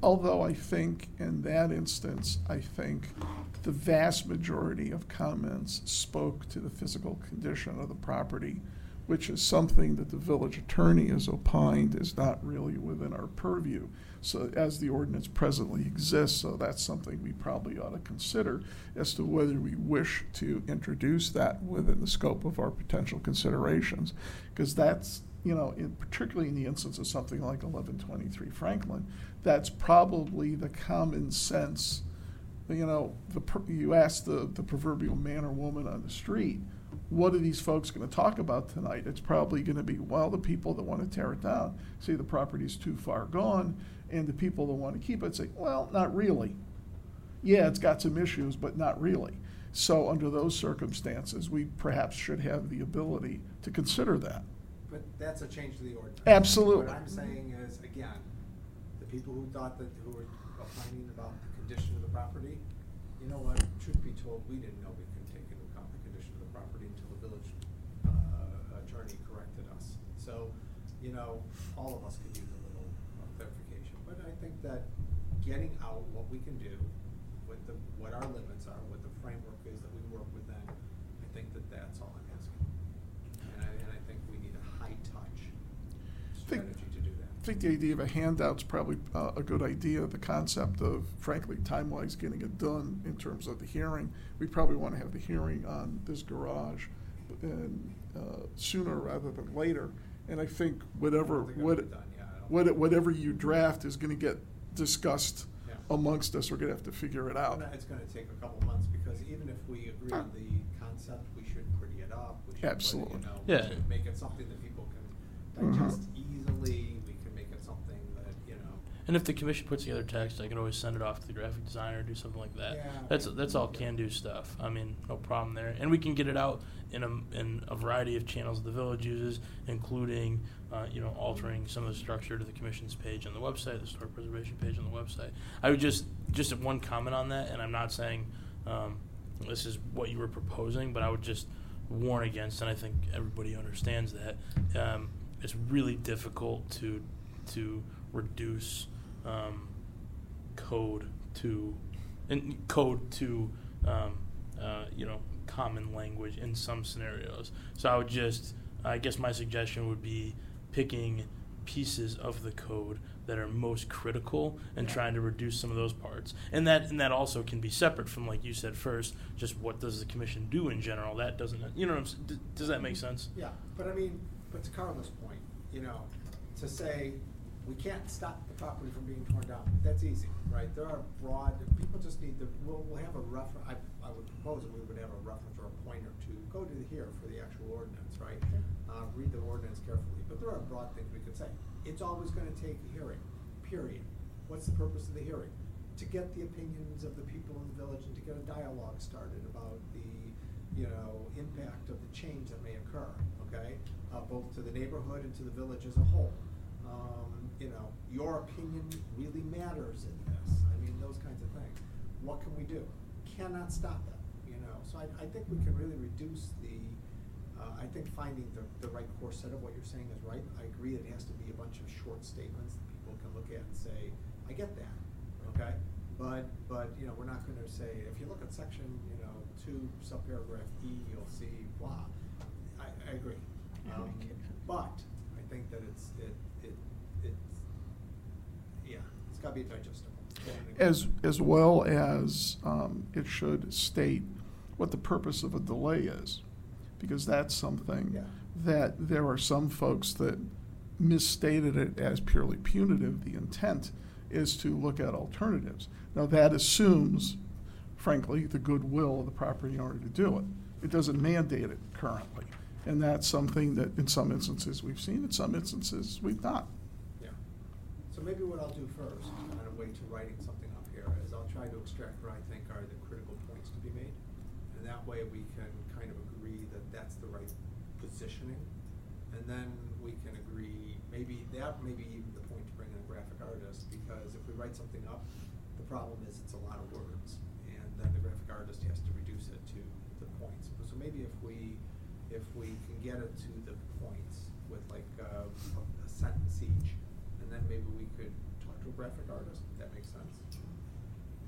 Although I think in that instance, I think the vast majority of comments spoke to the physical condition of the property, which is something that the village attorney has opined is not really within our purview. So as the ordinance presently exists, so that's something we probably ought to consider as to whether we wish to introduce that within the scope of our potential considerations. Because that's, particularly in the instance of something like 1123 Franklin, that's probably the common sense. You ask the proverbial man or woman on the street, what are these folks going to talk about tonight? It's probably going to be, well, the people that want to tear it down say the property's too far gone, and the people that want to keep it say, well, not really. Yeah, it's got some issues, but not really. So under those circumstances, we perhaps should have the ability to consider that. But that's a change to the ordinance. Absolutely. What I'm saying is, again, the people who were opining about the condition of the property, you know what, truth be told, we didn't know we could take into account the condition of the property until the village attorney corrected us. So, all of us could use a little clarification. But I think that getting out what we can do with what our limits are, what the framework is that we work within, I think that's all I'm asking. And I think we need a high-touch strategy to do that. I think the idea of a handout's probably a good idea. The concept of, frankly, time-wise getting it done in terms of the hearing. We probably want to have the hearing on this garage and, sooner rather than later. And I think whatever you draft is going to get discussed amongst us. We're going to have to figure it out. It's going to take a couple months because even if we agree on the concept, we should pretty it up. We should Absolutely. We should make it something that people can digest easily. We can make it something that, And if the commission puts together text, I can always send it off to the graphic designer or do something like that. Yeah. That's all can-do stuff. I mean, no problem there. And we can get it out in a variety of channels the village uses, including altering some of the structure to the commission's page on the website, the historic preservation page on the website. I would just one comment on that, and I'm not saying this is what you were proposing, but I would just warn against, and I think everybody understands that it's really difficult to reduce code to common language in some scenarios. So I guess my suggestion would be picking pieces of the code that are most critical and trying to reduce some of those parts. And that also can be separate from, like you said first, just what does the commission do in general. That doesn't, does that make sense? Yeah, but to Carla's point, to say we can't stop the property from being torn down, that's easy, right? There are people just need we'll have a reference, I would propose that we would have a reference or a pointer to go to here for the actual ordinance, right? Read the ordinance carefully, but there are broad things we could say. It's always going to take a hearing, period. What's the purpose of the hearing? To get the opinions of the people in the village and to get a dialogue started about the impact of the change that may occur, okay? Both to the neighborhood and to the village as a whole. Your opinion really matters in this. I mean, those kinds of things. What can we do? Cannot stop that, So I think we can really reduce I think finding the right core set of what you're saying is right. I agree it has to be a bunch of short statements that people can look at and say, I get that, okay? But we're not going to say, if you look at section, 2, subparagraph E, you'll see blah. I agree. But I think that it's got to be digestible. As well as it should state what the purpose of a delay is, because that's something that there are some folks that misstated it as purely punitive. The intent is to look at alternatives. Now that assumes, frankly, the goodwill of the property owner to do it. It doesn't mandate it currently. And that's something that in some instances we've seen, in some instances we've not. Yeah. So maybe what I'll do first, on a way to writing something up here, is I'll try to extract what I think are the critical points to be made. And that way we can kind of agree that that's the right positioning. And then we can agree, maybe even the point to bring in a graphic artist, because if we write something up, the problem is it's a lot of words. And then the graphic artist has to reduce it to the points. So maybe if we can get it to the points with like a sentence each, and then maybe we could talk to a graphic artist. That makes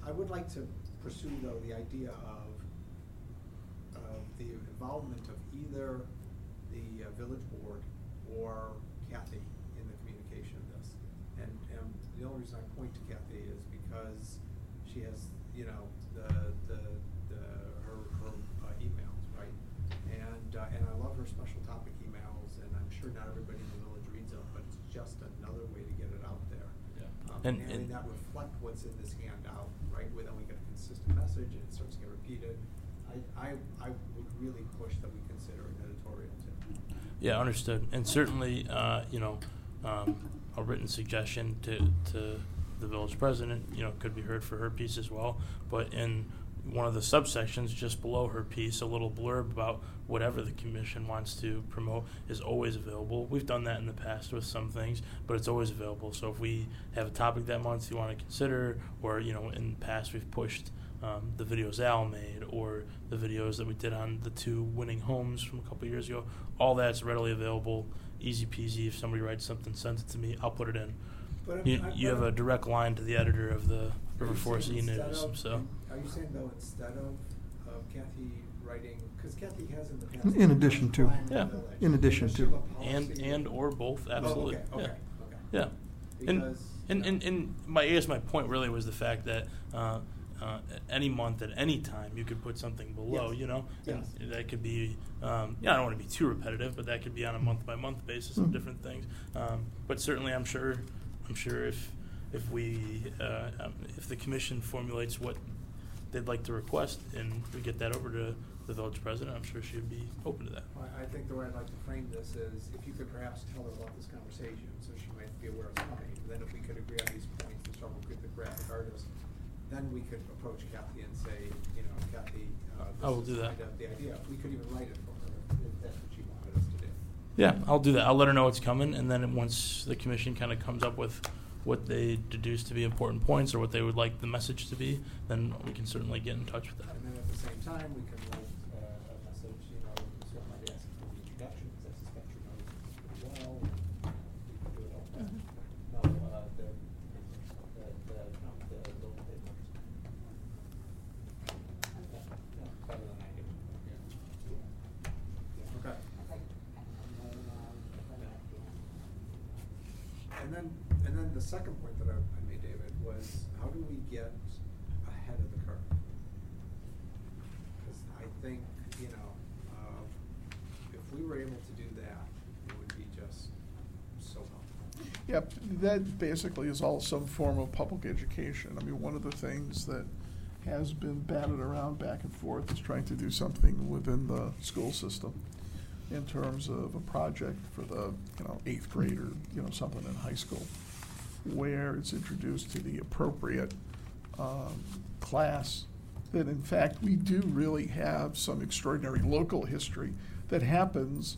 I would like to pursue, though, the idea of the involvement of either the village board or Kathy in the communication of this. And the only reason I point to Kathy is because she has, you know, her emails, right? And I love her special topic emails, and I'm sure not everybody in the village reads them, but it's just another way to get it out there. Yeah. And that reflect what's in this handout, right? Where then we get a consistent message and it starts to get repeated. I would really push that we consider an editorial too. Yeah, understood. And certainly, you know, a written suggestion to the village president, you know, could be heard for her piece as well. But in one of the subsections just below her piece, a little blurb about whatever the commission wants to promote is always available. We've done that in the past with some things, but it's always available. So if we have a topic that month you want to consider, or, you know, in the past we've pushed the videos Al made, or the videos that we did on the 2 winning homes from a couple of years ago, all that's readily available, easy peasy. If somebody writes something, sends it to me, I'll put it in. But You have a direct line to the editor of the River Forest E-News. So. Are you saying, though, instead of Kathy writing, because Kathy has in the past. In addition to. planned the Yeah. village. In addition Does she to. have a policy? And or both, absolutely. Oh, okay. Yeah. Because, And I guess my point really was the fact that any month at any time you could put something below, Yes. you know, Yes. and that could be, I don't want to be too repetitive, but that could be on a month by month basis of different things. But certainly, I'm sure if the commission formulates what they'd like to request and we get that over to the village president, I'm sure she'd be open to that. well, I think the way I'd like to frame this is, if you could perhaps tell her about this conversation, so she might be aware it's coming, then if we could agree on these points and start with the graphic artist, then we could approach Kathy and say, you know, Kathy, I will this do is that. kind of the idea. We could even write it for her if that's what she wanted us to do. Yeah, I'll do that. I'll let her know it's coming, and then once the commission kind of comes up with what they deduce to be important points or what they would like the message to be, then we can certainly get in touch with that. And then at the same time, we can write a message, you know, so I might ask for the introduction, because I suspect you know this pretty well. We can do it all that. No, the local papers. Yeah, better than I do. Okay. And then the second point that I made, David, was how do we get ahead of the curve? Because I think, you know, if we were able to do that, it would be just so helpful. Yep, that basically is all some form of public education. I mean, one of the things that has been batted around back and forth is trying to do something within the school system in terms of a project for the, you know, 8th grade or, you know, something in high school, where it's introduced to the appropriate class. That in fact, we do really have some extraordinary local history that happens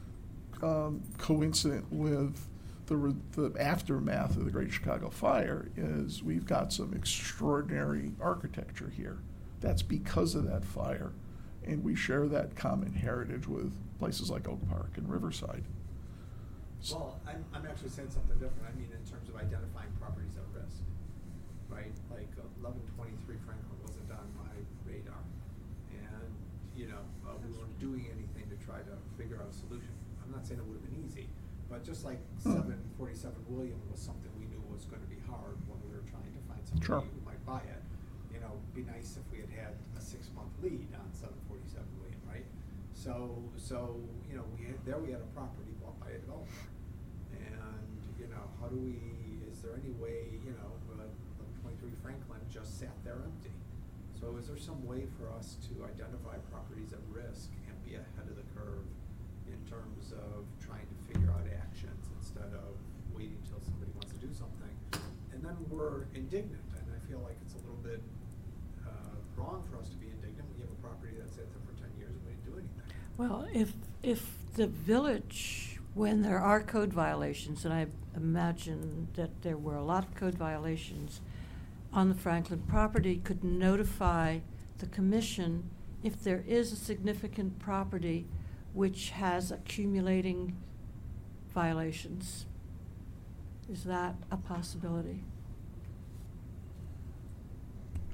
coincident with the aftermath of the Great Chicago Fire. Is we've got some extraordinary architecture here. That's because of that fire. And we share that common heritage with places like Oak Park and Riverside. Well, I'm actually saying something different. I mean, in terms of identifying properties at risk, right? Like 1123 Franklin wasn't on my radar. And, you know, we weren't doing anything to try to figure out a solution. I'm not saying it would have been easy, but just like 747 William was something we knew was going to be hard when we were trying to find somebody who might buy it. You know, it'd be nice if we had had a 6-month lead on 747 William, right? So you know, we had a property bought by a developer. And, you know, is there any way, you know, 1123 Franklin just sat there empty. So is there some way for us to identify properties at risk and be ahead of the curve in terms of trying to figure out actions instead of waiting till somebody wants to do something? And then we're indignant, and I feel like it's a little bit wrong for us to be indignant. We have a property that sat there for 10 years and we didn't do anything. Well, if the village, when there are code violations, and I imagine that there were a lot of code violations on the Franklin property, could notify the commission if there is a significant property which has accumulating violations. Is that a possibility?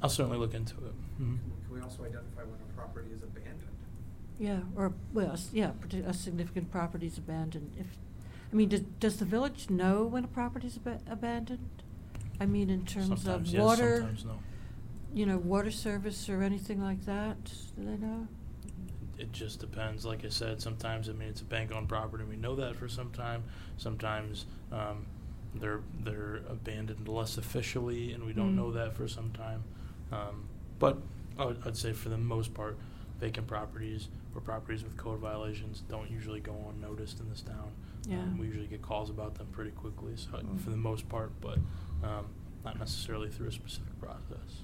I'll certainly look into it. Mhm. Can we also identify when a property is abandoned? Yeah, or, well, a significant property is abandoned. I mean, does the village know when a property is abandoned? I mean, in terms Sometimes of yes, water, sometimes no. Water service or anything like that? Do they know? It just depends. Like I said, sometimes it's a bank-owned property. We know that for some time. Sometimes they're abandoned less officially, and we don't know that for some time. But I'd say for the most part, vacant properties or properties with code violations don't usually go unnoticed in this town. Yeah. We usually get calls about them pretty quickly, so for the most part, but not necessarily through a specific process.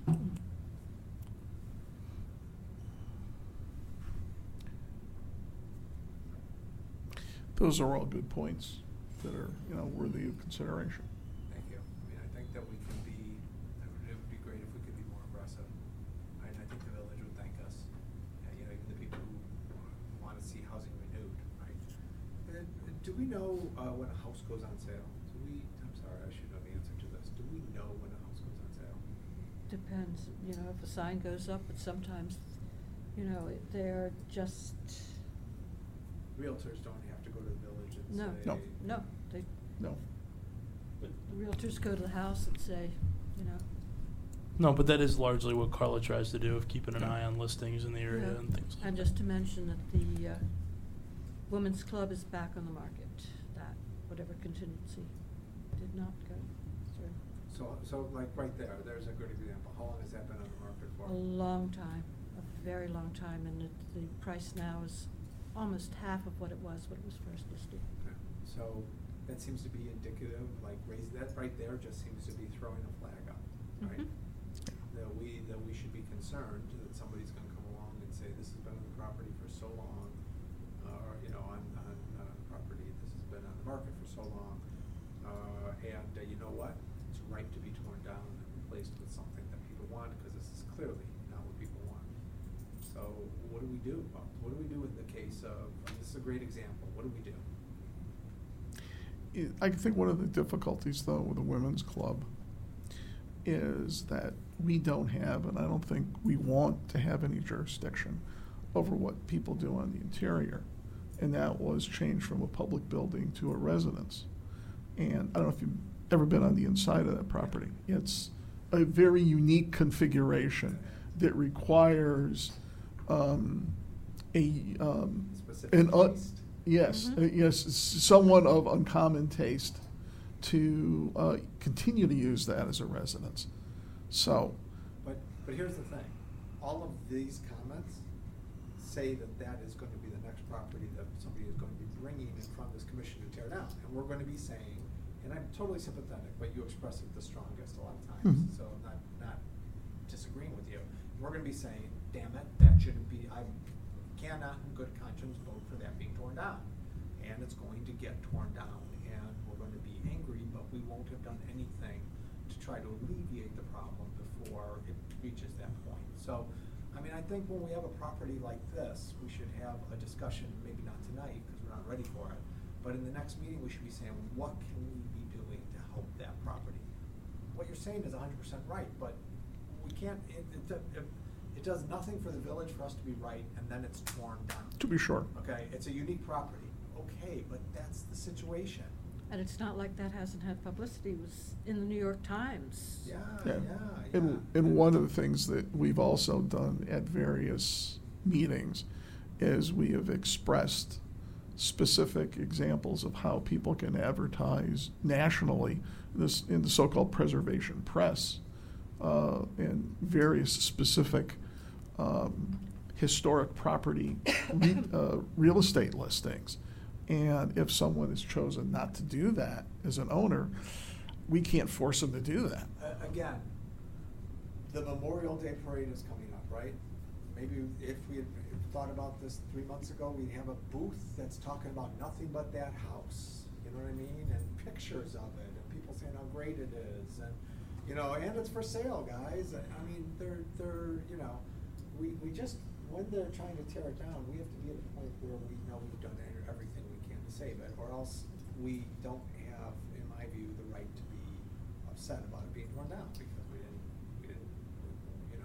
Those are all good points that are, worthy of consideration. Thank you. I mean, I think that we can be, it would be great if we could be more aggressive. I think the village would thank us. Even the people who want to see housing renewed, right? Do we know when a house goes on sale? I'm sorry, I should know the answer to this. Do we know when a house goes on sale? Depends, if a sign goes up, but sometimes, they're just. Realtors don't have to go to the village and No, say. No. No, No. the realtors go to the house and say, No, but that is largely what Carla tries to do, of keeping an eye on listings in the area and things like that. And just to mention that the Women's Club is back on the market, that whatever contingency did not go through. So like right there's a good example. How long has that been on the market for? A long time, a very long time, and the price now is almost half of what it was when it was first listed. Okay. So that seems to be indicative, like that right there just seems to be throwing a flag up, right? That we should be concerned that somebody's gonna come along and say, this has been on the property for so long, or, on property, this has been on the market for so long, and you know what? It's right to be torn down and replaced with something that people want, because this is clearly not what people want. So what do we do? What do we do in the case of, this is a great example, what do we do? I think one of the difficulties, though, with the Women's Club is that we don't have, and I don't think we want to have any jurisdiction over what people do on the interior. And that was changed from a public building to a residence. And I don't know if you've ever been on the inside of that property. It's a very unique configuration that requires Specific taste. Yes, someone of uncommon taste to continue to use that as a residence. So, but here's the thing: all of these comments say that is going to be the next property that somebody is going to be bringing in front of this commission to tear down, and we're going to be saying, and I'm totally sympathetic, but you express it the strongest a lot of times, so I'm not disagreeing with you. We're going to be saying, damn it, that shouldn't be. I cannot in good conscience vote for that being torn down. And it's going to get torn down, and we're going to be angry, but we won't have done anything to try to alleviate the problem before it reaches that point. So, I mean, I think when we have a property like this, we should have a discussion, maybe not tonight, because we're not ready for it, but in the next meeting, we should be saying, what can we be doing to help that property? What you're saying is 100% right, but we can't, it does nothing for the village for us to be right, and then it's torn down. to be sure. Okay, it's a unique property. Okay, but that's the situation. And it's not like that hasn't had publicity. It was in the New York Times. Yeah. And one of the things that we've also done at various meetings is we have expressed specific examples of how people can advertise nationally in the so-called preservation press and various specific historic property real estate listings. And if someone has chosen not to do that as an owner, we can't force them to do that. Again, the Memorial Day parade is coming up, right? Maybe if we had thought about this 3 months ago, we'd have a booth that's talking about nothing but that house. You know what I mean? And pictures of it, and people saying how great it is, and and it's for sale, guys. I mean, they're we just, when they're trying to tear it down, we have to be at a point where we know we've done everything we can to save it, or else we don't have, in my view, the right to be upset about it being torn down, because we didn't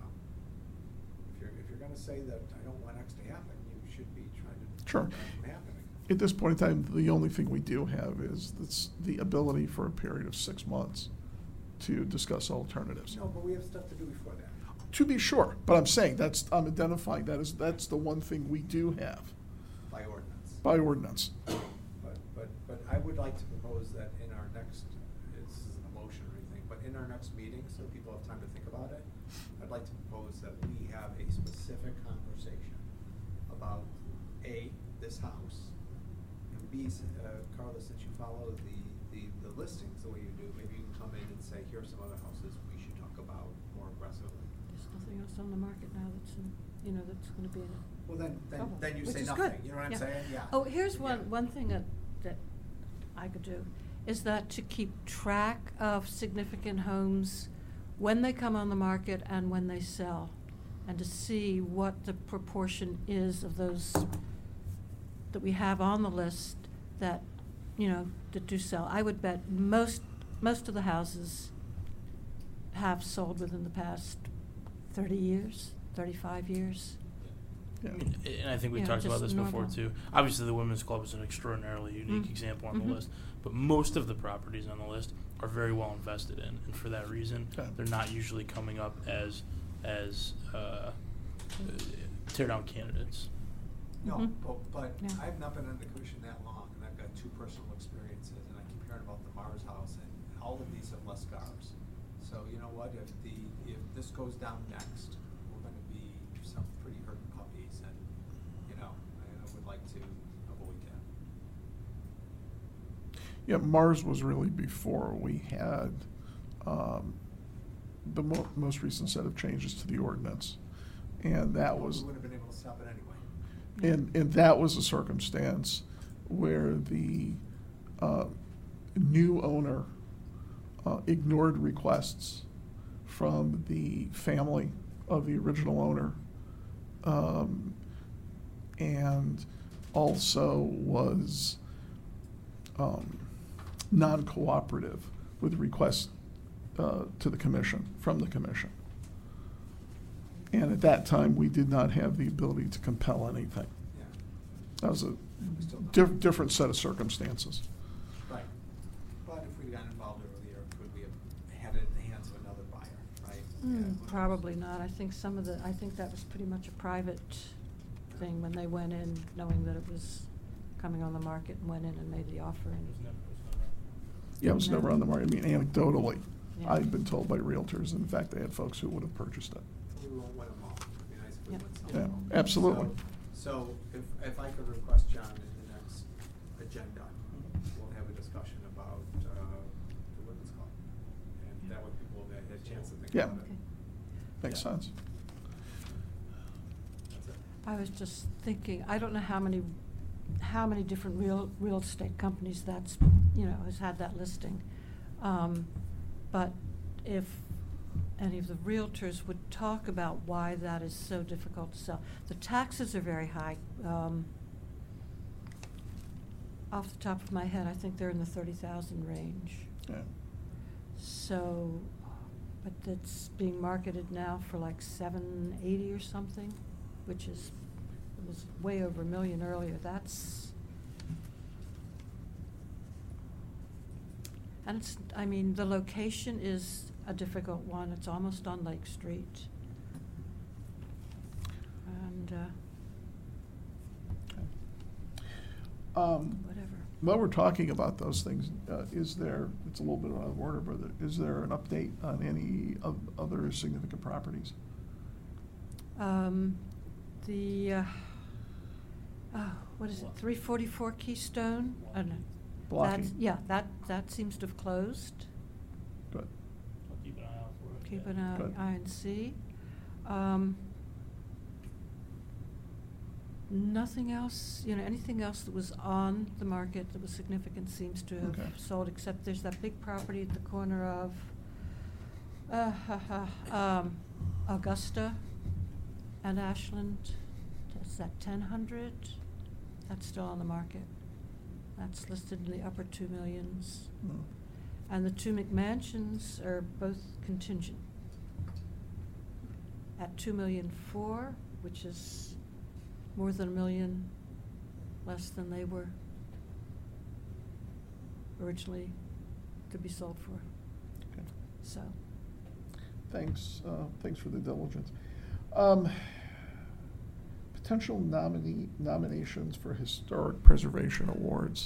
gonna say that I don't want X to happen, you should be trying to Sure. prevent that from happening. At this point in time, the only thing we do have is the ability for a period of 6 months to discuss alternatives. No, but we have stuff to do before that. To be sure, but I'm saying, I'm identifying that's the one thing we do have By ordinance. by ordinance. But I would like to propose that in our next, this isn't a motion or anything, but in our next meeting, so people have time to think about it, I'd like to propose that we have a specific conversation about A, this house, and B, Carla, since you follow the listings the way you do, maybe you can come in and say, here are some other houses we should talk about more aggressively. There's nothing else on the market now that's, that's gonna be in a Well, trouble, then you which say is nothing, good. you know what I'm Yeah. saying? Yeah. Oh, here's Yeah. one thing that I could do, is that to keep track of significant homes when they come on the market and when they sell, and to see what the proportion is of those that we have on the list that, that do sell. I would bet most of the houses have sold within the past 30 years, 35 years. Yeah. And I think we Yeah, talked about just this before normal. too. Obviously, the Women's Club is an extraordinarily unique example on Mhm. the list, but most of the properties on the list are very well invested in, and for that reason, Okay. they're not usually coming up as tear down candidates. No, Mhm. but Yeah. I've not been on the commission that long, and I've got 2 personal experiences, and I keep hearing about the Mars House, and all of these have less scars. So you know what, if this goes down next, we're gonna be some pretty hurt puppies, and, I would like to avoid that. Yeah, Mars was really before we had the most recent set of changes to the ordinance. And that was, We wouldn't have been able to stop it anyway. and that was a circumstance where the new owner ignored requests from the family of the original owner, and also was non-cooperative with requests to the commission, from the commission. And at that time, we did not have the ability to compel anything. Yeah. That was a We still don't. different set of circumstances. Right. But if we'd gotten involved earlier, could we have had it in the hands of another buyer, right? Yeah, who knows? Probably not. I think that was pretty much a private thing when they went in, knowing that it was coming on the market, and went in and made the offer. And Yeah, it was No. never on the market. I mean, anecdotally, Yeah. I've been told by realtors, in fact, they had folks who would have purchased it. We won't win them all. It'd be nice if we Yeah. win some Yeah, of them. absolutely. So if I could request John in the next agenda, we'll have a discussion about the Women's Club. And that way people will have a chance to think Yeah. about it. Okay. Makes Yeah. sense. That's it. I was just thinking, I don't know how many different real estate companies has had that listing. But if any of the realtors would talk about why that is so difficult to sell. The taxes are very high. Off the top of my head, I think they're in the 30,000 range. Yeah. So, but it's being marketed now for like 780 or something, which it was way over $1 million earlier. And the location is a difficult one. It's almost on Lake Street. And, whatever. While we're talking about those things, it's a little bit out of order, but is there an update on any of other significant properties? What is it, 344 Keystone? Blocking? That seems to have closed. Good. I'll keep an eye out for it. Keep yeah. an Good. eye and see. Nothing else, anything else that was on the market that was significant seems to have Okay. sold, except there's that big property at the corner of Augusta and Ashland. Is that 1000? That's still on the market. That's listed in the upper 2 millions. Mm. And the 2 McMansions are both contingent at $2.4 million which is more than $1 million less than they were originally to be sold for. Okay. So, Thanks for the diligence. Potential nominations for Historic Preservation Awards.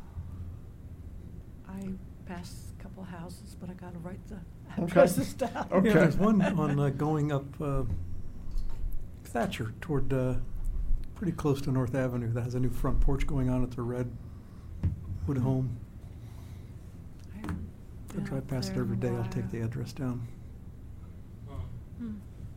I passed a couple of houses, but I gotta write the Okay. addresses down. Okay. Yeah, there's one on going up Thatcher toward pretty close to North Avenue that has a new front porch going on. It's a red wood home. I haven't I been drive up past it there in every a day. I'll take while. the address down. Hmm.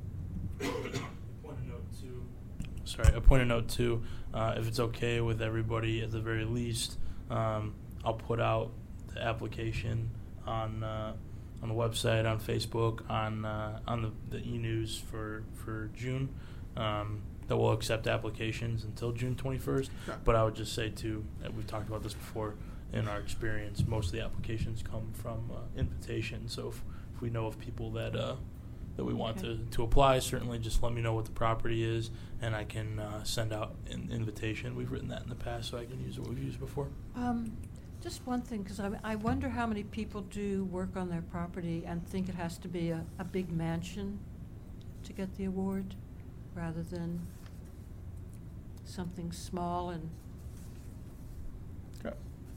A point of note too, if it's okay with everybody, at the very least, I'll put out the application on the website, on Facebook, on the e-news for June. That will accept applications until June 21st. Yeah. But I would just say too, that we've talked about this before. In our experience, most of the applications come from invitation. So if we know of people that we want Okay. to apply, certainly just let me know what the property is, and I can send out an invitation. We've written that in the past, so I can use what we've used before. Just one thing, because I wonder how many people do work on their property and think it has to be a big mansion to get the award, rather than something small and. Okay.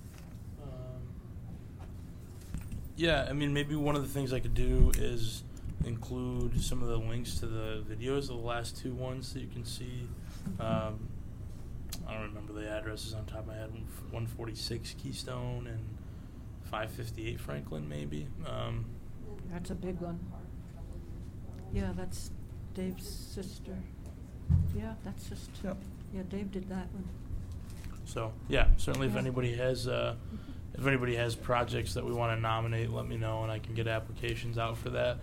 Yeah, I mean, maybe one of the things I could do is include some of the links to the videos of the last two ones that you can see. I don't remember the addresses on top of my head. 146 Keystone and 558 Franklin, maybe. That's a big one. Yeah, that's Dave's sister. Yeah, that's just. Yep. Yeah, Dave did that one. So yeah, certainly if Yeah. anybody has projects that we want to nominate, let me know, and I can get applications out for that.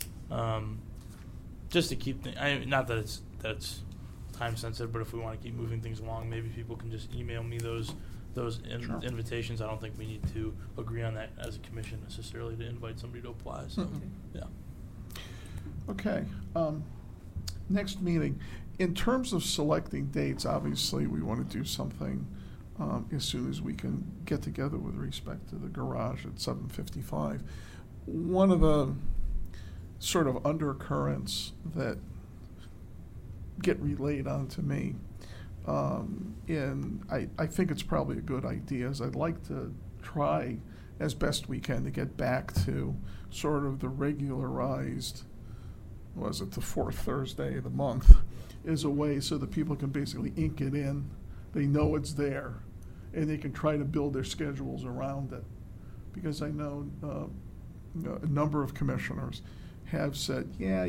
Just to keep not that it's time sensitive, but if we want to keep moving things along, maybe people can just email me those Sure. invitations. I don't think we need to agree on that as a commission necessarily to invite somebody to apply. So Mhm. yeah. Okay. Next meeting. In terms of selecting dates, obviously, we want to do something as soon as we can get together with respect to the garage at 755. One of the sort of undercurrents that get relayed onto me, and I think it's probably a good idea, is I'd like to try as best we can to get back to sort of the regularized, the fourth Thursday of the month, is a way so that people can basically ink it in. They know it's there, and they can try to build their schedules around it. Because I know a number of commissioners have said, yeah,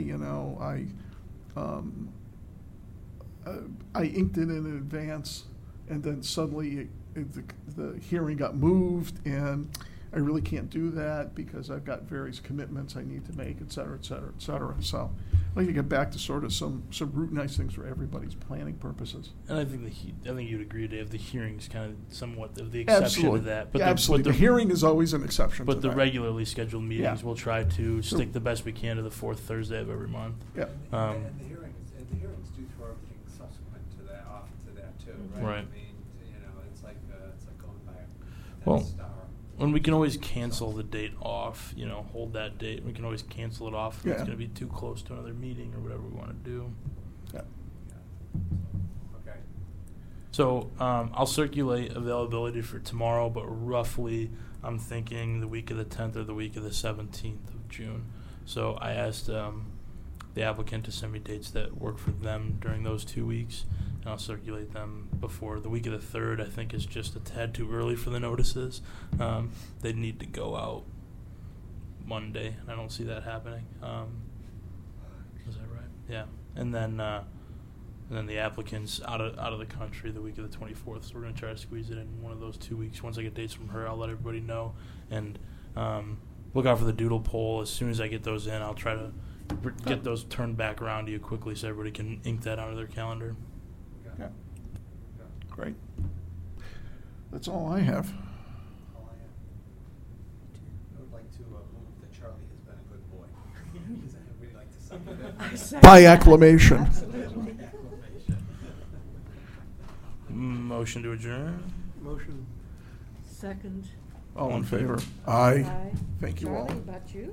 I inked it in advance, and then suddenly the hearing got moved, and I really can't do that because I've got various commitments I need to make, et cetera, et cetera, et cetera. So I'd like to get back to sort of some routinized things for everybody's planning purposes. And I think you'd agree, Dave. The hearing's kind of somewhat of the exception Absolutely. to that. Yeah, absolutely. The hearing is always an exception to But the that. regularly scheduled meetings, Yeah. we'll try to So- stick the best we can to the fourth Thursday of every month. Yeah. And the hearings do throw everything subsequent to that off to that too, right? Right. I mean, it's like going by that Well, star. And we can always cancel the date off, hold that date. We can always cancel it off if it's Yeah. going to be too close to another meeting or whatever we want to do. Yeah. Okay. So I'll circulate availability for tomorrow, but roughly I'm thinking the week of the 10th or the week of the 17th of June. So I asked the applicant to send me dates that work for them during those 2 weeks, and I'll circulate them before the week of the 3rd. I think is just a tad too early for the notices. They'd need to go out Monday, and I don't see that happening. Is that right? Yeah. And then the applicant's out of the country the week of the 24th, so we're going to try to squeeze it in one of those 2 weeks. Once I get dates from her, I'll let everybody know. And look out for the doodle poll. As soon as I get those in, I'll try to get those turned back around to you quickly so everybody can ink that out of their calendar. Yeah. Great. That's all I have. All I would like to move that Charlie has been a good boy. Does anybody like to second that? By acclamation. Absolutely. Motion to adjourn. Motion. Second. All in favor? Aye. Aye. Thank you all. Charlie, about you?